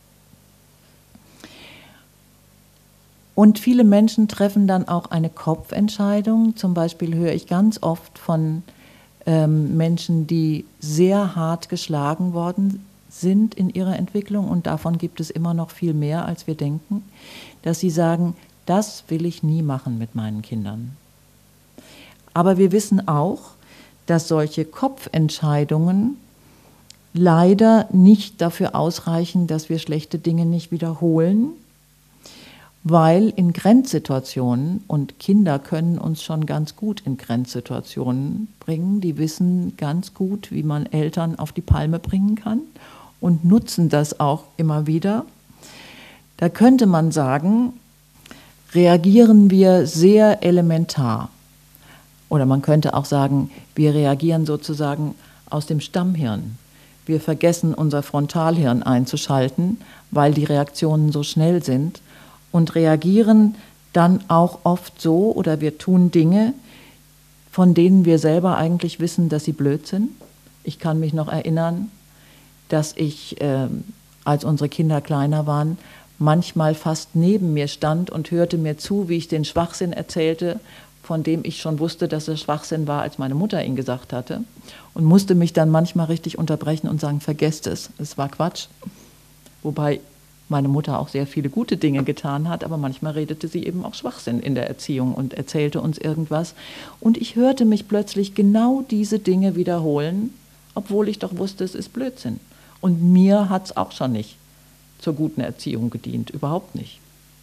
Und viele Menschen treffen dann auch eine Kopfentscheidung. Zum Beispiel höre ich ganz oft von ähm, Menschen, die sehr hart geschlagen worden sind in ihrer Entwicklung, und davon gibt es immer noch viel mehr, als wir denken, dass sie sagen, das will ich nie machen mit meinen Kindern. Aber wir wissen auch, dass solche Kopfentscheidungen leider nicht dafür ausreichen, dass wir schlechte Dinge nicht wiederholen, weil in Grenzsituationen, und Kinder können uns schon ganz gut in Grenzsituationen bringen, die wissen ganz gut, wie man Eltern auf die Palme bringen kann und nutzen das auch immer wieder. Da könnte man sagen, reagieren wir sehr elementar. Oder man könnte auch sagen, wir reagieren sozusagen aus dem Stammhirn. Wir vergessen, unser Frontalhirn einzuschalten, weil die Reaktionen so schnell sind, und reagieren dann auch oft so, oder wir tun Dinge, von denen wir selber eigentlich wissen, dass sie blöd sind. Ich kann mich noch erinnern, dass ich, äh, als unsere Kinder kleiner waren, manchmal fast neben mir stand und hörte mir zu, wie ich den Schwachsinn erzählte, von dem ich schon wusste, dass es Schwachsinn war, als meine Mutter ihn gesagt hatte, und musste mich dann manchmal richtig unterbrechen und sagen, vergesst es, es war Quatsch. Wobei meine Mutter auch sehr viele gute Dinge getan hat, aber manchmal redete sie eben auch Schwachsinn in der Erziehung und erzählte uns irgendwas. Und ich hörte mich plötzlich genau diese Dinge wiederholen, obwohl ich doch wusste, es ist Blödsinn. Und mir hat es auch schon nicht zur guten Erziehung gedient, überhaupt nicht.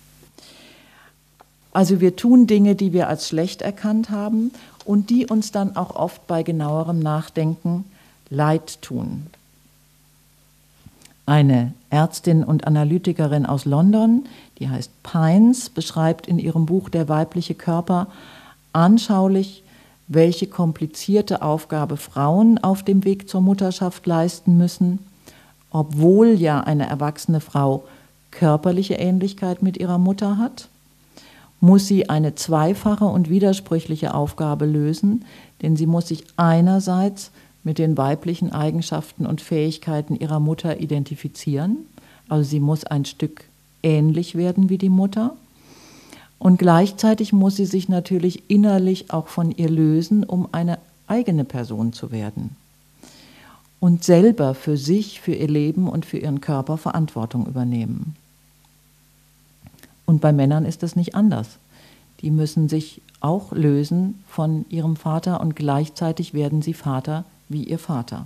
Also wir tun Dinge, die wir als schlecht erkannt haben und die uns dann auch oft bei genauerem Nachdenken leid tun. Eine Ärztin und Analytikerin aus London, die heißt Pines, beschreibt in ihrem Buch Der weibliche Körper anschaulich, welche komplizierte Aufgabe Frauen auf dem Weg zur Mutterschaft leisten müssen, obwohl ja eine erwachsene Frau körperliche Ähnlichkeit mit ihrer Mutter hat, muss sie eine zweifache und widersprüchliche Aufgabe lösen, denn sie muss sich einerseits mit den weiblichen Eigenschaften und Fähigkeiten ihrer Mutter identifizieren, also sie muss ein Stück ähnlich werden wie die Mutter, und gleichzeitig muss sie sich natürlich innerlich auch von ihr lösen, um eine eigene Person zu werden und selber für sich, für ihr Leben und für ihren Körper Verantwortung übernehmen. Und bei Männern ist das nicht anders. Die müssen sich auch lösen von ihrem Vater und gleichzeitig werden sie Vater wie ihr Vater.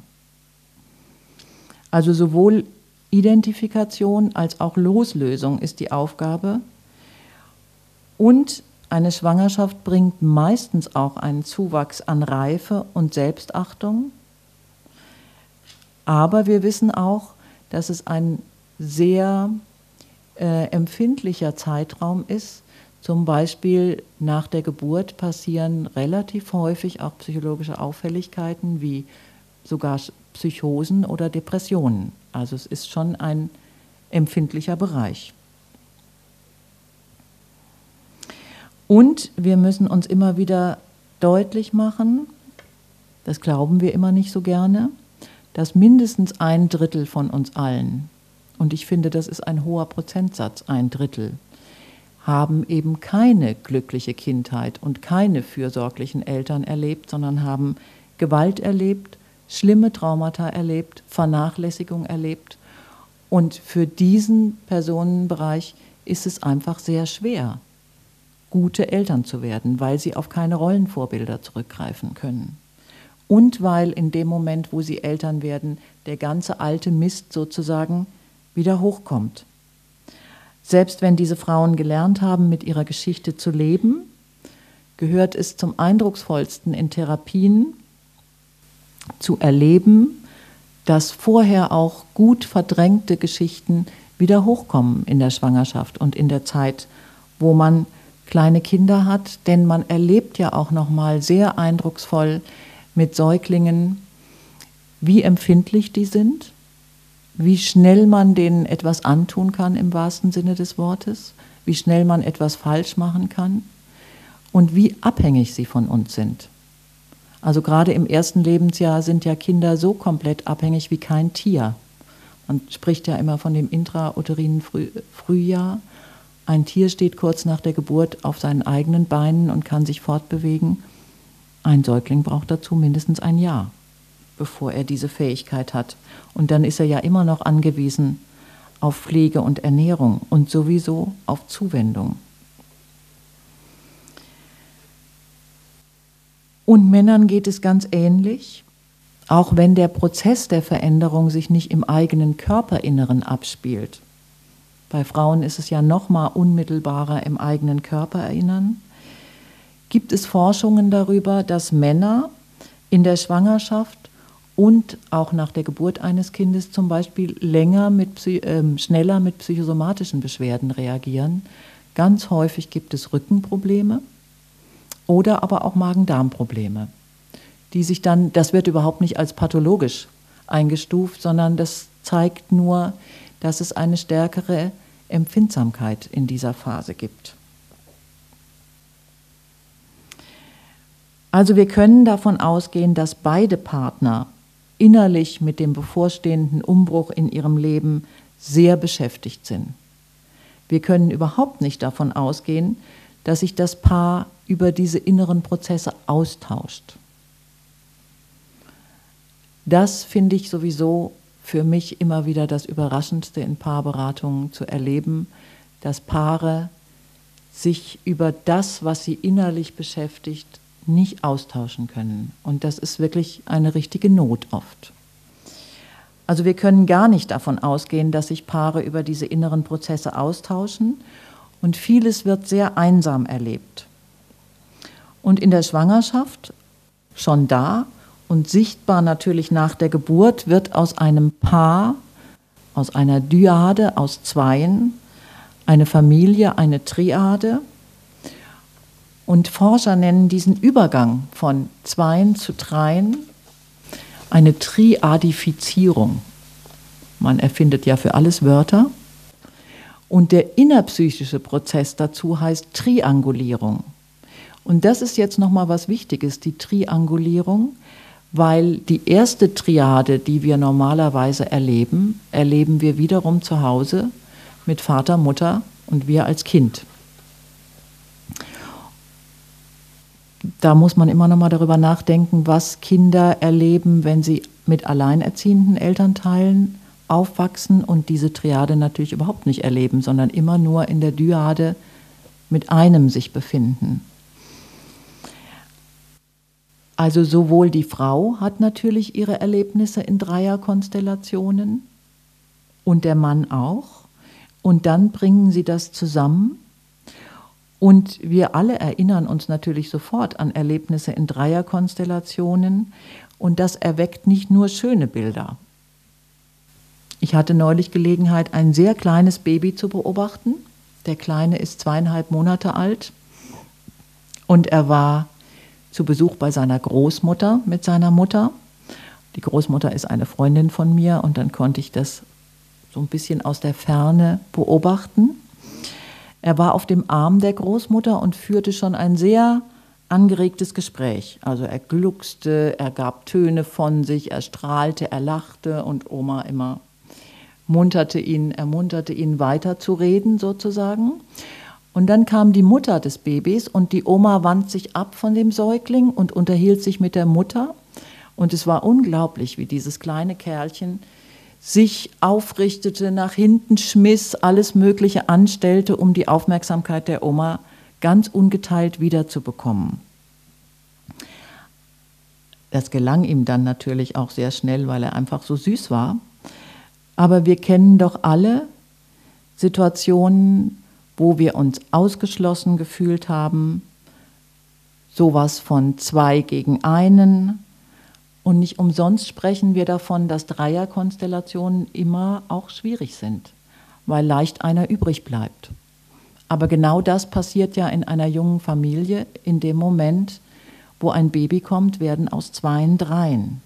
Also sowohl Identifikation als auch Loslösung ist die Aufgabe. Und eine Schwangerschaft bringt meistens auch einen Zuwachs an Reife und Selbstachtung. Aber wir wissen auch, dass es ein sehr äh, empfindlicher Zeitraum ist. Zum Beispiel nach der Geburt passieren relativ häufig auch psychologische Auffälligkeiten wie sogar Psychosen oder Depressionen. Also es ist schon ein empfindlicher Bereich. Und wir müssen uns immer wieder deutlich machen, das glauben wir immer nicht so gerne, dass mindestens ein Drittel von uns allen, und ich finde, das ist ein hoher Prozentsatz, ein Drittel, haben eben keine glückliche Kindheit und keine fürsorglichen Eltern erlebt, sondern haben Gewalt erlebt, schlimme Traumata erlebt, Vernachlässigung erlebt. Und für diesen Personenbereich ist es einfach sehr schwer, gute Eltern zu werden, weil sie auf keine Rollenvorbilder zurückgreifen können. Und weil in dem Moment, wo sie Eltern werden, der ganze alte Mist sozusagen wieder hochkommt. Selbst wenn diese Frauen gelernt haben, mit ihrer Geschichte zu leben, gehört es zum Eindrucksvollsten in Therapien zu erleben, dass vorher auch gut verdrängte Geschichten wieder hochkommen in der Schwangerschaft und in der Zeit, wo man kleine Kinder hat, denn man erlebt ja auch noch mal sehr eindrucksvoll mit Säuglingen, wie empfindlich die sind, wie schnell man denen etwas antun kann im wahrsten Sinne des Wortes, wie schnell man etwas falsch machen kann und wie abhängig sie von uns sind. Also gerade im ersten Lebensjahr sind ja Kinder so komplett abhängig wie kein Tier. Man spricht ja immer von dem intrauterinen Früh- Frühjahr. Ein Tier steht kurz nach der Geburt auf seinen eigenen Beinen und kann sich fortbewegen. Ein Säugling braucht dazu mindestens ein Jahr, bevor er diese Fähigkeit hat. Und dann ist er ja immer noch angewiesen auf Pflege und Ernährung und sowieso auf Zuwendung. Und Männern geht es ganz ähnlich, auch wenn der Prozess der Veränderung sich nicht im eigenen Körperinneren abspielt. Bei Frauen ist es ja noch mal unmittelbarer im eigenen Körper erinnern. Gibt es Forschungen darüber, dass Männer in der Schwangerschaft und auch nach der Geburt eines Kindes zum Beispiel länger mit, äh, schneller mit psychosomatischen Beschwerden reagieren. Ganz häufig gibt es Rückenprobleme oder aber auch Magen-Darm-Probleme, die sich dann, das wird überhaupt nicht als pathologisch eingestuft, sondern das zeigt nur, dass es eine stärkere Empfindsamkeit in dieser Phase gibt. Also wir können davon ausgehen, dass beide Partner innerlich mit dem bevorstehenden Umbruch in ihrem Leben sehr beschäftigt sind. Wir können überhaupt nicht davon ausgehen, dass sich das Paar über diese inneren Prozesse austauscht. Das finde ich sowieso für mich immer wieder das Überraschendste in Paarberatungen zu erleben, dass Paare sich über das, was sie innerlich beschäftigt, nicht austauschen können. Und das ist wirklich eine richtige Not oft. Also wir können gar nicht davon ausgehen, dass sich Paare über diese inneren Prozesse austauschen und vieles wird sehr einsam erlebt. Und in der Schwangerschaft, schon da und sichtbar natürlich nach der Geburt, wird aus einem Paar, aus einer Dyade, aus Zweien, eine Familie, eine Triade. Und Forscher nennen diesen Übergang von Zweien zu Dreien eine Triadifizierung. Man erfindet ja für alles Wörter. Und der innerpsychische Prozess dazu heißt Triangulierung. Und das ist jetzt nochmal was Wichtiges, die Triangulierung, weil die erste Triade, die wir normalerweise erleben, erleben wir wiederum zu Hause mit Vater, Mutter und wir als Kind. da muss man immer noch mal darüber nachdenken, was Kinder erleben, wenn sie mit alleinerziehenden Elternteilen aufwachsen und diese Triade natürlich überhaupt nicht erleben, sondern immer nur in der Dyade mit einem sich befinden. Also sowohl die Frau hat natürlich ihre Erlebnisse in Dreierkonstellationen und der Mann auch. Und dann bringen sie das zusammen. Und wir alle erinnern uns natürlich sofort an Erlebnisse in Dreierkonstellationen. Und das erweckt nicht nur schöne Bilder. Ich hatte neulich Gelegenheit, ein sehr kleines Baby zu beobachten. Der Kleine ist zweieinhalb Monate alt und er war zu Besuch bei seiner Großmutter mit seiner Mutter. Die Großmutter ist eine Freundin von mir und dann konnte ich das so ein bisschen aus der Ferne beobachten. Er war auf dem Arm der Großmutter und führte schon ein sehr angeregtes Gespräch. Also er gluckste, er gab Töne von sich, er strahlte, er lachte und Oma immer munterte ihn, ermunterte ihn weiterzureden sozusagen. Und dann kam die Mutter des Babys und die Oma wandte sich ab von dem Säugling und unterhielt sich mit der Mutter. Und es war unglaublich, wie dieses kleine Kerlchen sich aufrichtete, nach hinten schmiss, alles Mögliche anstellte, um die Aufmerksamkeit der Oma ganz ungeteilt wiederzubekommen. Das gelang ihm dann natürlich auch sehr schnell, weil er einfach so süß war. Aber wir kennen doch alle Situationen, wo wir uns ausgeschlossen gefühlt haben, sowas von zwei gegen einen. Und nicht umsonst sprechen wir davon, dass Dreierkonstellationen immer auch schwierig sind, weil leicht einer übrig bleibt. Aber genau das passiert ja in einer jungen Familie. In dem Moment, wo ein Baby kommt, werden aus Zweien Dreien.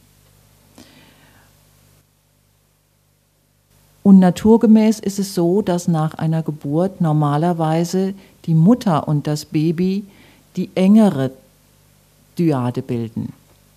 Und naturgemäß ist es so, dass nach einer Geburt normalerweise die Mutter und das Baby die engere Dyade bilden.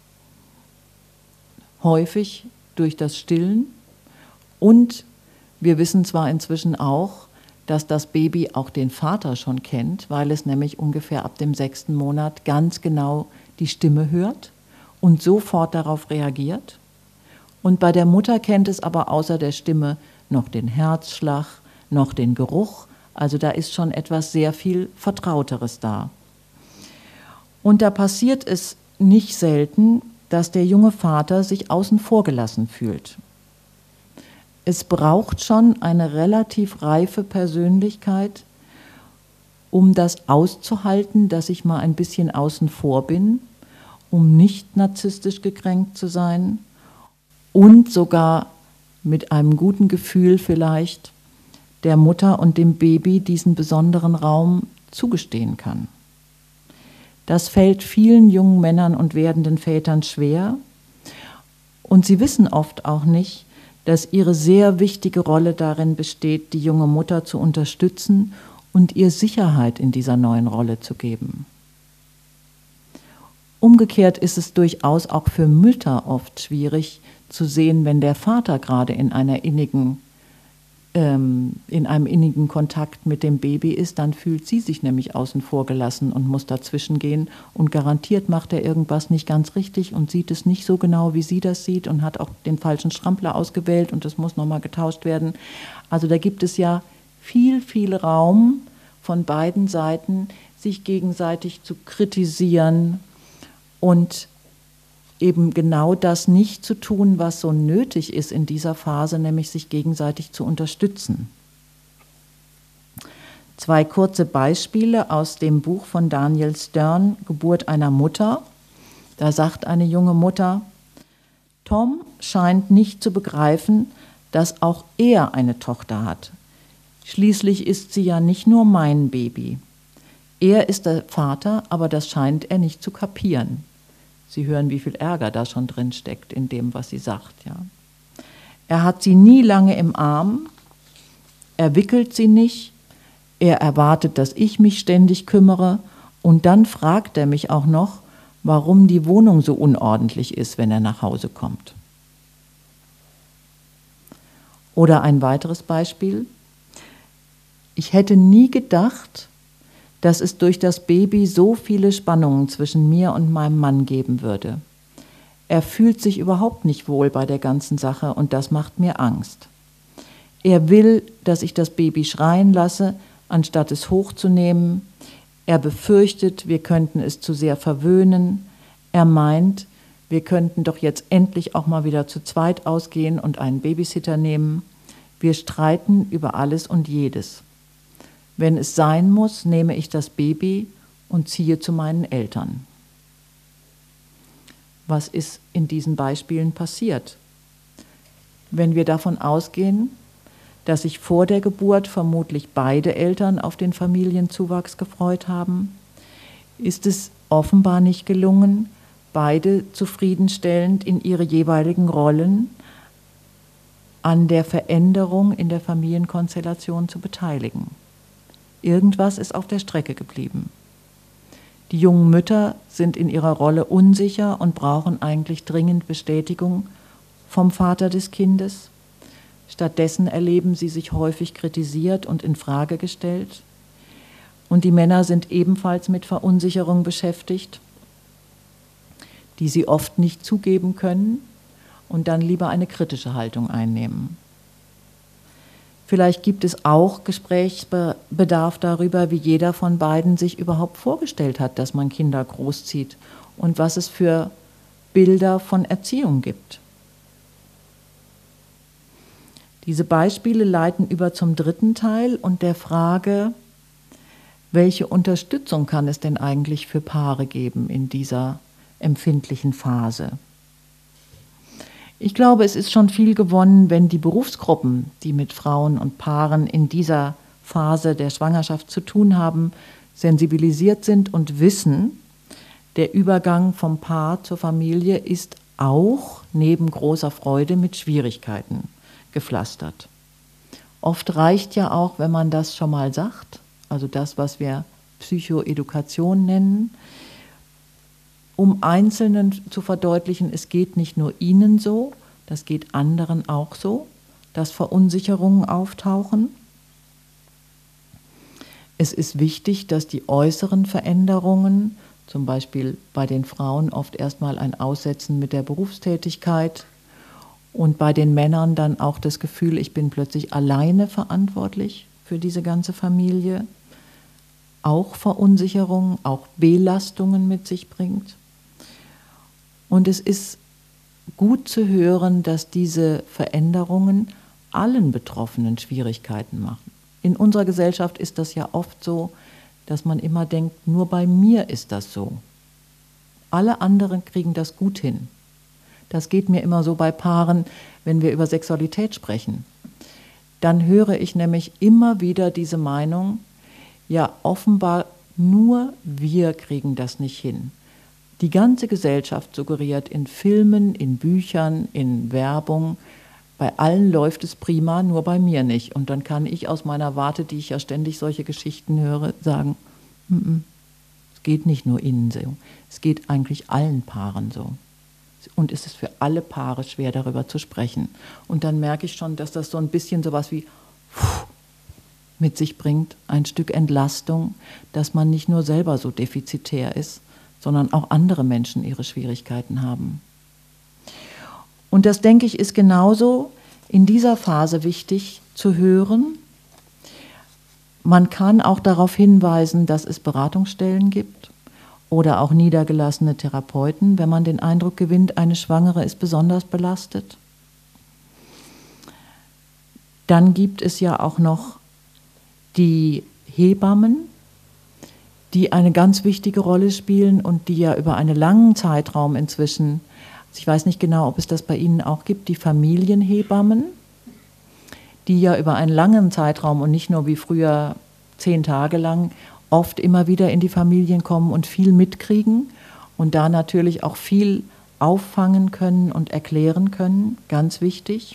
Häufig durch das Stillen. Und wir wissen zwar inzwischen auch, dass das Baby auch den Vater schon kennt, weil es nämlich ungefähr ab dem sechsten Monat ganz genau die Stimme hört und sofort darauf reagiert. Und bei der Mutter kennt es aber außer der Stimme noch den Herzschlag, noch den Geruch. Also da ist schon etwas sehr viel Vertrauteres da. Und da passiert es nicht selten, dass der junge Vater sich außen vor gelassen fühlt. Es braucht schon eine relativ reife Persönlichkeit, um das auszuhalten, dass ich mal ein bisschen außen vor bin, um nicht narzisstisch gekränkt zu sein und sogar mit einem guten Gefühl vielleicht der Mutter und dem Baby diesen besonderen Raum zugestehen kann. Das fällt vielen jungen Männern und werdenden Vätern schwer und sie wissen oft auch nicht, dass ihre sehr wichtige Rolle darin besteht, die junge Mutter zu unterstützen und ihr Sicherheit in dieser neuen Rolle zu geben. Umgekehrt ist es durchaus auch für Mütter oft schwierig zu sehen, wenn der Vater gerade in einer innigen, ähm, in einem innigen Kontakt mit dem Baby ist, dann fühlt sie sich nämlich außen vor gelassen und muss dazwischen gehen und garantiert macht er irgendwas nicht ganz richtig und sieht es nicht so genau, wie sie das sieht und hat auch den falschen Strampler ausgewählt und das muss nochmal getauscht werden. Also da gibt es ja viel, viel Raum von beiden Seiten, sich gegenseitig zu kritisieren und eben genau das nicht zu tun, was so nötig ist in dieser Phase, nämlich sich gegenseitig zu unterstützen. Zwei kurze Beispiele aus dem Buch von Daniel Stern, Geburt einer Mutter. Da sagt eine junge Mutter, Tom scheint nicht zu begreifen, dass auch er eine Tochter hat. Schließlich ist sie ja nicht nur mein Baby. Er ist der Vater, aber das scheint er nicht zu kapieren. Sie hören, wie viel Ärger da schon drin steckt in dem, was sie sagt. Ja. Er hat sie nie lange im Arm, er wickelt sie nicht, er erwartet, dass ich mich ständig kümmere und dann fragt er mich auch noch, warum die Wohnung so unordentlich ist, wenn er nach Hause kommt. Oder ein weiteres Beispiel. Ich hätte nie gedacht, dass es durch das Baby so viele Spannungen zwischen mir und meinem Mann geben würde. Er fühlt sich überhaupt nicht wohl bei der ganzen Sache und das macht mir Angst. Er will, dass ich das Baby schreien lasse, anstatt es hochzunehmen. Er befürchtet, wir könnten es zu sehr verwöhnen. Er meint, wir könnten doch jetzt endlich auch mal wieder zu zweit ausgehen und einen Babysitter nehmen. Wir streiten über alles und jedes. Wenn es sein muss, nehme ich das Baby und ziehe zu meinen Eltern. Was ist in diesen Beispielen passiert? Wenn wir davon ausgehen, dass sich vor der Geburt vermutlich beide Eltern auf den Familienzuwachs gefreut haben, ist es offenbar nicht gelungen, beide zufriedenstellend in ihre jeweiligen Rollen an der Veränderung in der Familienkonstellation zu beteiligen. Irgendwas ist auf der Strecke geblieben. Die jungen Mütter sind in ihrer Rolle unsicher und brauchen eigentlich dringend Bestätigung vom Vater des Kindes. Stattdessen erleben sie sich häufig kritisiert und in Frage gestellt. Und die Männer sind ebenfalls mit Verunsicherung beschäftigt, die sie oft nicht zugeben können und dann lieber eine kritische Haltung einnehmen. Vielleicht gibt es auch Gesprächsbedarf darüber, wie jeder von beiden sich überhaupt vorgestellt hat, dass man Kinder großzieht und was es für Bilder von Erziehung gibt. Diese Beispiele leiten über zum dritten Teil und der Frage, welche Unterstützung kann es denn eigentlich für Paare geben in dieser empfindlichen Phase? Ich glaube, es ist schon viel gewonnen, wenn die Berufsgruppen, die mit Frauen und Paaren in dieser Phase der Schwangerschaft zu tun haben, sensibilisiert sind und wissen, der Übergang vom Paar zur Familie ist auch neben großer Freude mit Schwierigkeiten gepflastert. Oft reicht ja auch, wenn man das schon mal sagt, also das, was wir Psychoedukation nennen, um Einzelnen zu verdeutlichen, es geht nicht nur ihnen so, das geht anderen auch so, dass Verunsicherungen auftauchen. Es ist wichtig, dass die äußeren Veränderungen, zum Beispiel bei den Frauen oft erstmal ein Aussetzen mit der Berufstätigkeit und bei den Männern dann auch das Gefühl, ich bin plötzlich alleine verantwortlich für diese ganze Familie, auch Verunsicherungen, auch Belastungen mit sich bringt. Und es ist gut zu hören, dass diese Veränderungen allen Betroffenen Schwierigkeiten machen. In unserer Gesellschaft ist das ja oft so, dass man immer denkt, nur bei mir ist das so. Alle anderen kriegen das gut hin. Das geht mir immer so bei Paaren, wenn wir über Sexualität sprechen. Dann höre ich nämlich immer wieder diese Meinung, ja, offenbar nur wir kriegen das nicht hin. Die ganze Gesellschaft suggeriert in Filmen, in Büchern, in Werbung, bei allen läuft es prima, nur bei mir nicht. Und dann kann ich aus meiner Warte, die ich ja ständig solche Geschichten höre, sagen, m-m, es geht nicht nur Ihnen so, es geht eigentlich allen Paaren so. Und es ist für alle Paare schwer, darüber zu sprechen. Und dann merke ich schon, dass das so ein bisschen sowas wie mit sich bringt, ein Stück Entlastung, dass man nicht nur selber so defizitär ist, sondern auch andere Menschen ihre Schwierigkeiten haben. Und das, denke ich, ist genauso in dieser Phase wichtig zu hören. Man kann auch darauf hinweisen, dass es Beratungsstellen gibt oder auch niedergelassene Therapeuten, wenn man den Eindruck gewinnt, eine Schwangere ist besonders belastet. Dann gibt es ja auch noch die Hebammen, die eine ganz wichtige Rolle spielen und die ja über einen langen Zeitraum inzwischen, also ich weiß nicht genau, ob es das bei Ihnen auch gibt, die Familienhebammen, die ja über einen langen Zeitraum und nicht nur wie früher zehn Tage lang oft immer wieder in die Familien kommen und viel mitkriegen und da natürlich auch viel auffangen können und erklären können, ganz wichtig.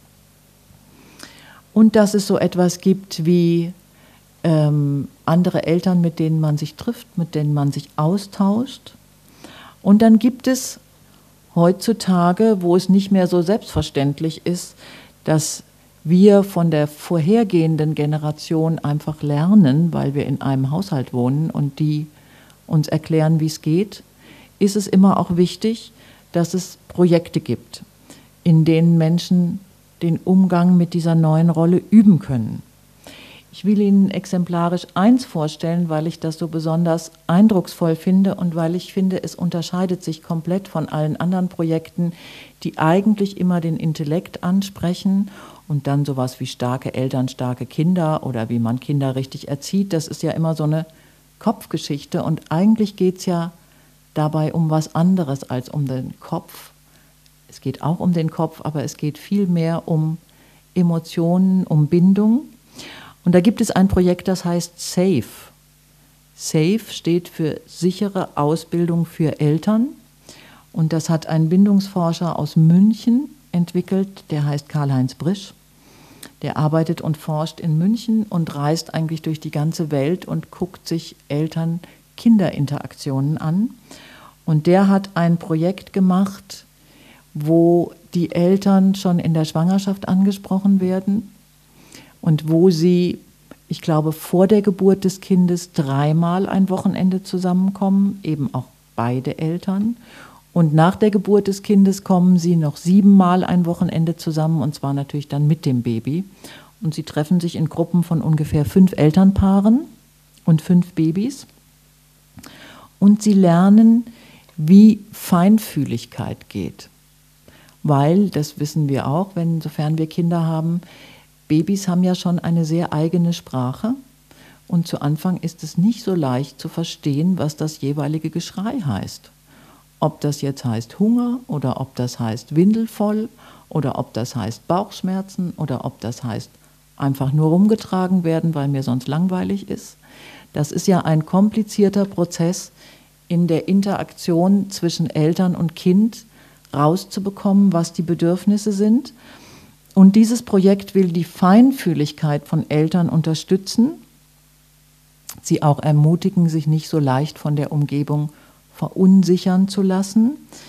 Und dass es so etwas gibt wie ähm, andere Eltern, mit denen man sich trifft, mit denen man sich austauscht. Und dann gibt es heutzutage, wo es nicht mehr so selbstverständlich ist, dass wir von der vorhergehenden Generation einfach lernen, weil wir in einem Haushalt wohnen und die uns erklären, wie es geht, ist es immer auch wichtig, dass es Projekte gibt, in denen Menschen den Umgang mit dieser neuen Rolle üben können. Ich will Ihnen exemplarisch eins vorstellen, weil ich das so besonders eindrucksvoll finde und weil ich finde, es unterscheidet sich komplett von allen anderen Projekten, die eigentlich immer den Intellekt ansprechen und dann sowas wie starke Eltern, starke Kinder oder wie man Kinder richtig erzieht. Das ist ja immer so eine Kopfgeschichte und eigentlich geht es ja dabei um was anderes als um den Kopf. Es geht auch um den Kopf, aber es geht viel mehr um Emotionen, um Bindung. Und da gibt es ein Projekt, das heißt SAFE. SAFE steht für sichere Ausbildung für Eltern. Und das hat ein Bindungsforscher aus München entwickelt, der heißt Karl-Heinz Brisch. Der arbeitet und forscht in München und reist eigentlich durch die ganze Welt und guckt sich Eltern-Kinder-Interaktionen an. Und der hat ein Projekt gemacht, wo die Eltern schon in der Schwangerschaft angesprochen werden und wo sie, ich glaube, vor der Geburt des Kindes dreimal ein Wochenende zusammenkommen, eben auch beide Eltern. Und nach der Geburt des Kindes kommen sie noch siebenmal ein Wochenende zusammen, und zwar natürlich dann mit dem Baby. Und sie treffen sich in Gruppen von ungefähr fünf Elternpaaren und fünf Babys. Und sie lernen, wie Feinfühligkeit geht. Weil, das wissen wir auch, wenn, sofern wir Kinder haben, Babys haben ja schon eine sehr eigene Sprache und zu Anfang ist es nicht so leicht zu verstehen, was das jeweilige Geschrei heißt. Ob das jetzt heißt Hunger oder ob das heißt windelvoll oder ob das heißt Bauchschmerzen oder ob das heißt einfach nur rumgetragen werden, weil mir sonst langweilig ist. Das ist ja ein komplizierter Prozess in der Interaktion zwischen Eltern und Kind rauszubekommen, was die Bedürfnisse sind. Und dieses Projekt will die Feinfühligkeit von Eltern unterstützen, sie auch ermutigen, sich nicht so leicht von der Umgebung verunsichern zu lassen.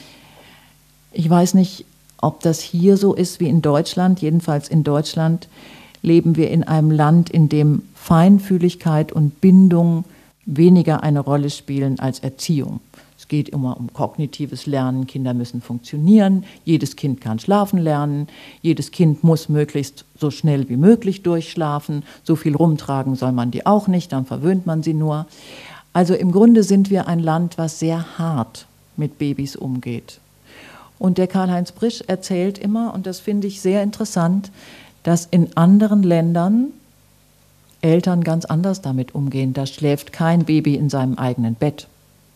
Ich weiß nicht, ob das hier so ist wie in Deutschland. Jedenfalls in Deutschland leben wir in einem Land, in dem Feinfühligkeit und Bindung weniger eine Rolle spielen als Erziehung. Es geht immer um kognitives Lernen, Kinder müssen funktionieren, jedes Kind kann schlafen lernen, jedes Kind muss möglichst so schnell wie möglich durchschlafen, so viel rumtragen soll man die auch nicht, dann verwöhnt man sie nur. Also im Grunde sind wir ein Land, was sehr hart mit Babys umgeht. Und der Karl-Heinz Brisch erzählt immer, und das finde ich sehr interessant, dass in anderen Ländern Eltern ganz anders damit umgehen. Da schläft kein Baby in seinem eigenen Bett.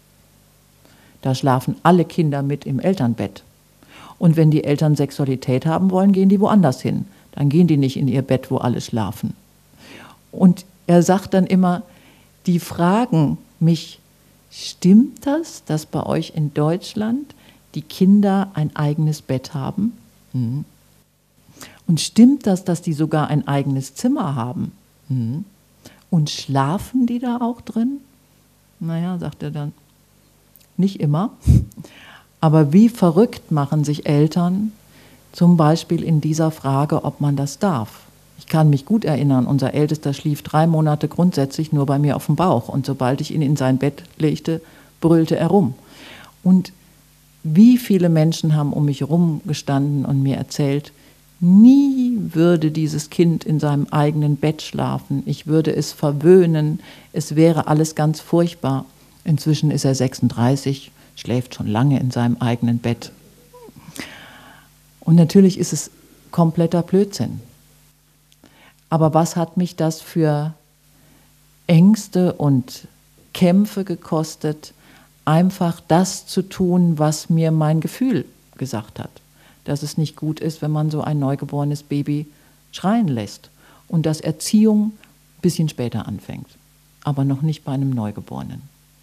Da schlafen alle Kinder mit im Elternbett. Und wenn die Eltern Sexualität haben wollen, gehen die woanders hin. Dann gehen die nicht in ihr Bett, wo alle schlafen. Und er sagt dann immer, die fragen mich, stimmt das, dass bei euch in Deutschland die Kinder ein eigenes Bett haben? Hm. Und stimmt das, dass die sogar ein eigenes Zimmer haben? Hm. Und schlafen die da auch drin? Naja, sagt er dann, nicht immer. Aber wie verrückt machen sich Eltern zum Beispiel in dieser Frage, ob man das darf. Ich kann mich gut erinnern, unser Ältester schlief drei Monate grundsätzlich nur bei mir auf dem Bauch und sobald ich ihn in sein Bett legte, brüllte er rum. Und wie viele Menschen haben um mich herum gestanden und mir erzählt, nie würde dieses Kind in seinem eigenen Bett schlafen, ich würde es verwöhnen, es wäre alles ganz furchtbar. Inzwischen ist er sechsunddreißig, schläft schon lange in seinem eigenen Bett. Und natürlich ist es kompletter Blödsinn. Aber was hat mich das für Ängste und Kämpfe gekostet, einfach das zu tun, was mir mein Gefühl gesagt hat. Dass es nicht gut ist, wenn man so ein neugeborenes Baby schreien lässt. Und dass Erziehung ein bisschen später anfängt, aber noch nicht bei einem Neugeborenen.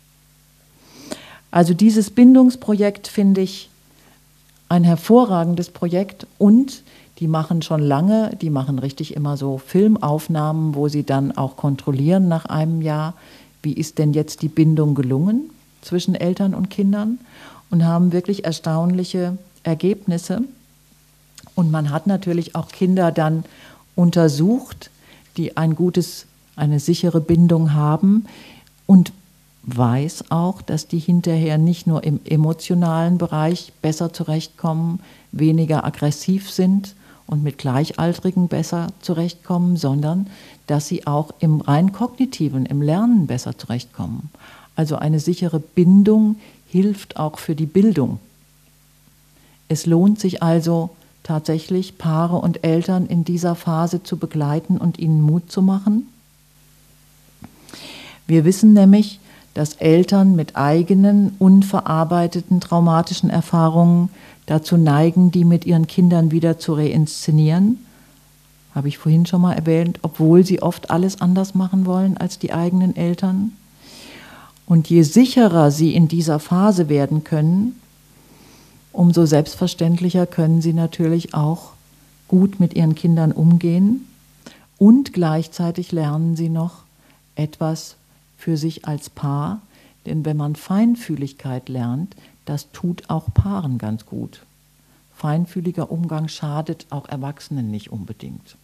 Also dieses Bindungsprojekt finde ich ein hervorragendes Projekt und die machen schon lange, die machen richtig immer so Filmaufnahmen, wo sie dann auch kontrollieren nach einem Jahr, wie ist denn jetzt die Bindung gelungen zwischen Eltern und Kindern und haben wirklich erstaunliche Ergebnisse. Und man hat natürlich auch Kinder dann untersucht, die ein gutes, eine sichere Bindung haben und weiß auch, dass die hinterher nicht nur im emotionalen Bereich besser zurechtkommen, weniger aggressiv sind und mit Gleichaltrigen besser zurechtkommen, sondern dass sie auch im rein kognitiven, im Lernen besser zurechtkommen. Also eine sichere Bindung hilft auch für die Bildung. Es lohnt sich also tatsächlich, Paare und Eltern in dieser Phase zu begleiten und ihnen Mut zu machen. Wir wissen nämlich, dass Eltern mit eigenen, unverarbeiteten traumatischen Erfahrungen dazu neigen, die mit ihren Kindern wieder zu reinszenieren. Habe ich vorhin schon mal erwähnt, obwohl sie oft alles anders machen wollen als die eigenen Eltern. Und je sicherer sie in dieser Phase werden können, umso selbstverständlicher können sie natürlich auch gut mit ihren Kindern umgehen und gleichzeitig lernen sie noch etwas für sich als Paar, denn wenn man Feinfühligkeit lernt, das tut auch Paaren ganz gut. Feinfühliger Umgang schadet auch Erwachsenen nicht unbedingt.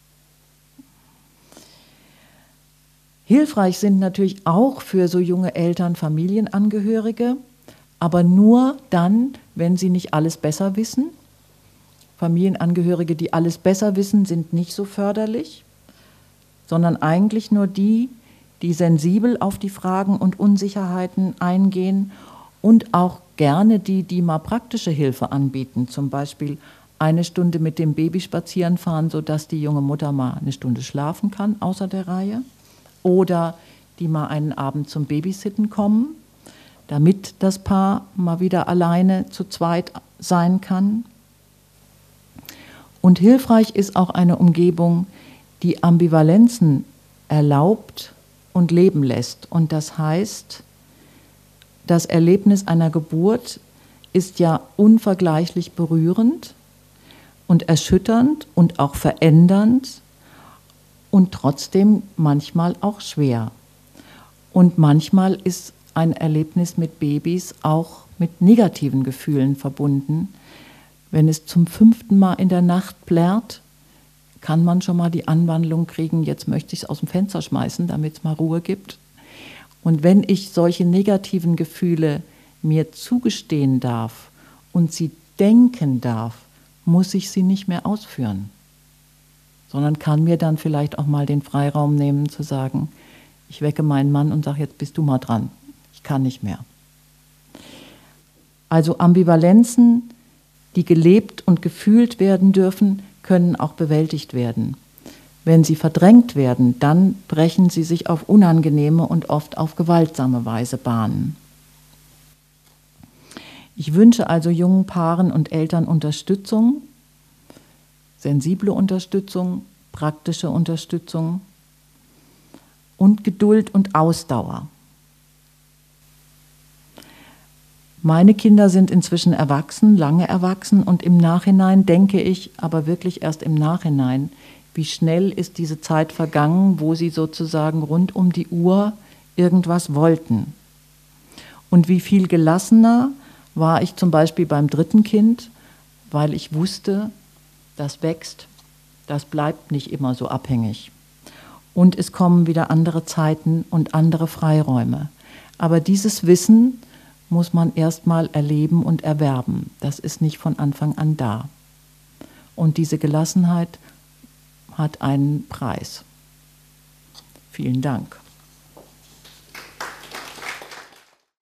Hilfreich sind natürlich auch für so junge Eltern Familienangehörige, aber nur dann, wenn sie nicht alles besser wissen. Familienangehörige, die alles besser wissen, sind nicht so förderlich, sondern eigentlich nur die, die sensibel auf die Fragen und Unsicherheiten eingehen und auch gerne die, die mal praktische Hilfe anbieten, zum Beispiel eine Stunde mit dem Baby spazieren fahren, sodass die junge Mutter mal eine Stunde schlafen kann, außer der Reihe, oder die mal einen Abend zum Babysitten kommen, damit das Paar mal wieder alleine zu zweit sein kann. Und hilfreich ist auch eine Umgebung, die Ambivalenzen erlaubt und leben lässt. Und das heißt, das Erlebnis einer Geburt ist ja unvergleichlich berührend und erschütternd und auch verändernd und trotzdem manchmal auch schwer. Und manchmal ist ein Erlebnis mit Babys auch mit negativen Gefühlen verbunden. Wenn es zum fünften Mal in der Nacht plärrt, kann man schon mal die Anwandlung kriegen, jetzt möchte ich es aus dem Fenster schmeißen, damit es mal Ruhe gibt. Und wenn ich solche negativen Gefühle mir zugestehen darf und sie denken darf, muss ich sie nicht mehr ausführen, sondern kann mir dann vielleicht auch mal den Freiraum nehmen zu sagen, ich wecke meinen Mann und sage, jetzt bist du mal dran, ich kann nicht mehr. Also Ambivalenzen, die gelebt und gefühlt werden dürfen, können auch bewältigt werden. Wenn sie verdrängt werden, dann brechen sie sich auf unangenehme und oft auf gewaltsame Weise Bahn. Ich wünsche also jungen Paaren und Eltern Unterstützung, sensible Unterstützung, praktische Unterstützung und Geduld und Ausdauer. Meine Kinder sind inzwischen erwachsen, lange erwachsen und im Nachhinein denke ich, aber wirklich erst im Nachhinein, wie schnell ist diese Zeit vergangen, wo sie sozusagen rund um die Uhr irgendwas wollten. Und wie viel gelassener war ich zum Beispiel beim dritten Kind, weil ich wusste, das wächst, das bleibt nicht immer so abhängig. Und es kommen wieder andere Zeiten und andere Freiräume. Aber dieses Wissen muss man erstmal erleben und erwerben. Das ist nicht von Anfang an da. Und diese Gelassenheit hat einen Preis. Vielen Dank.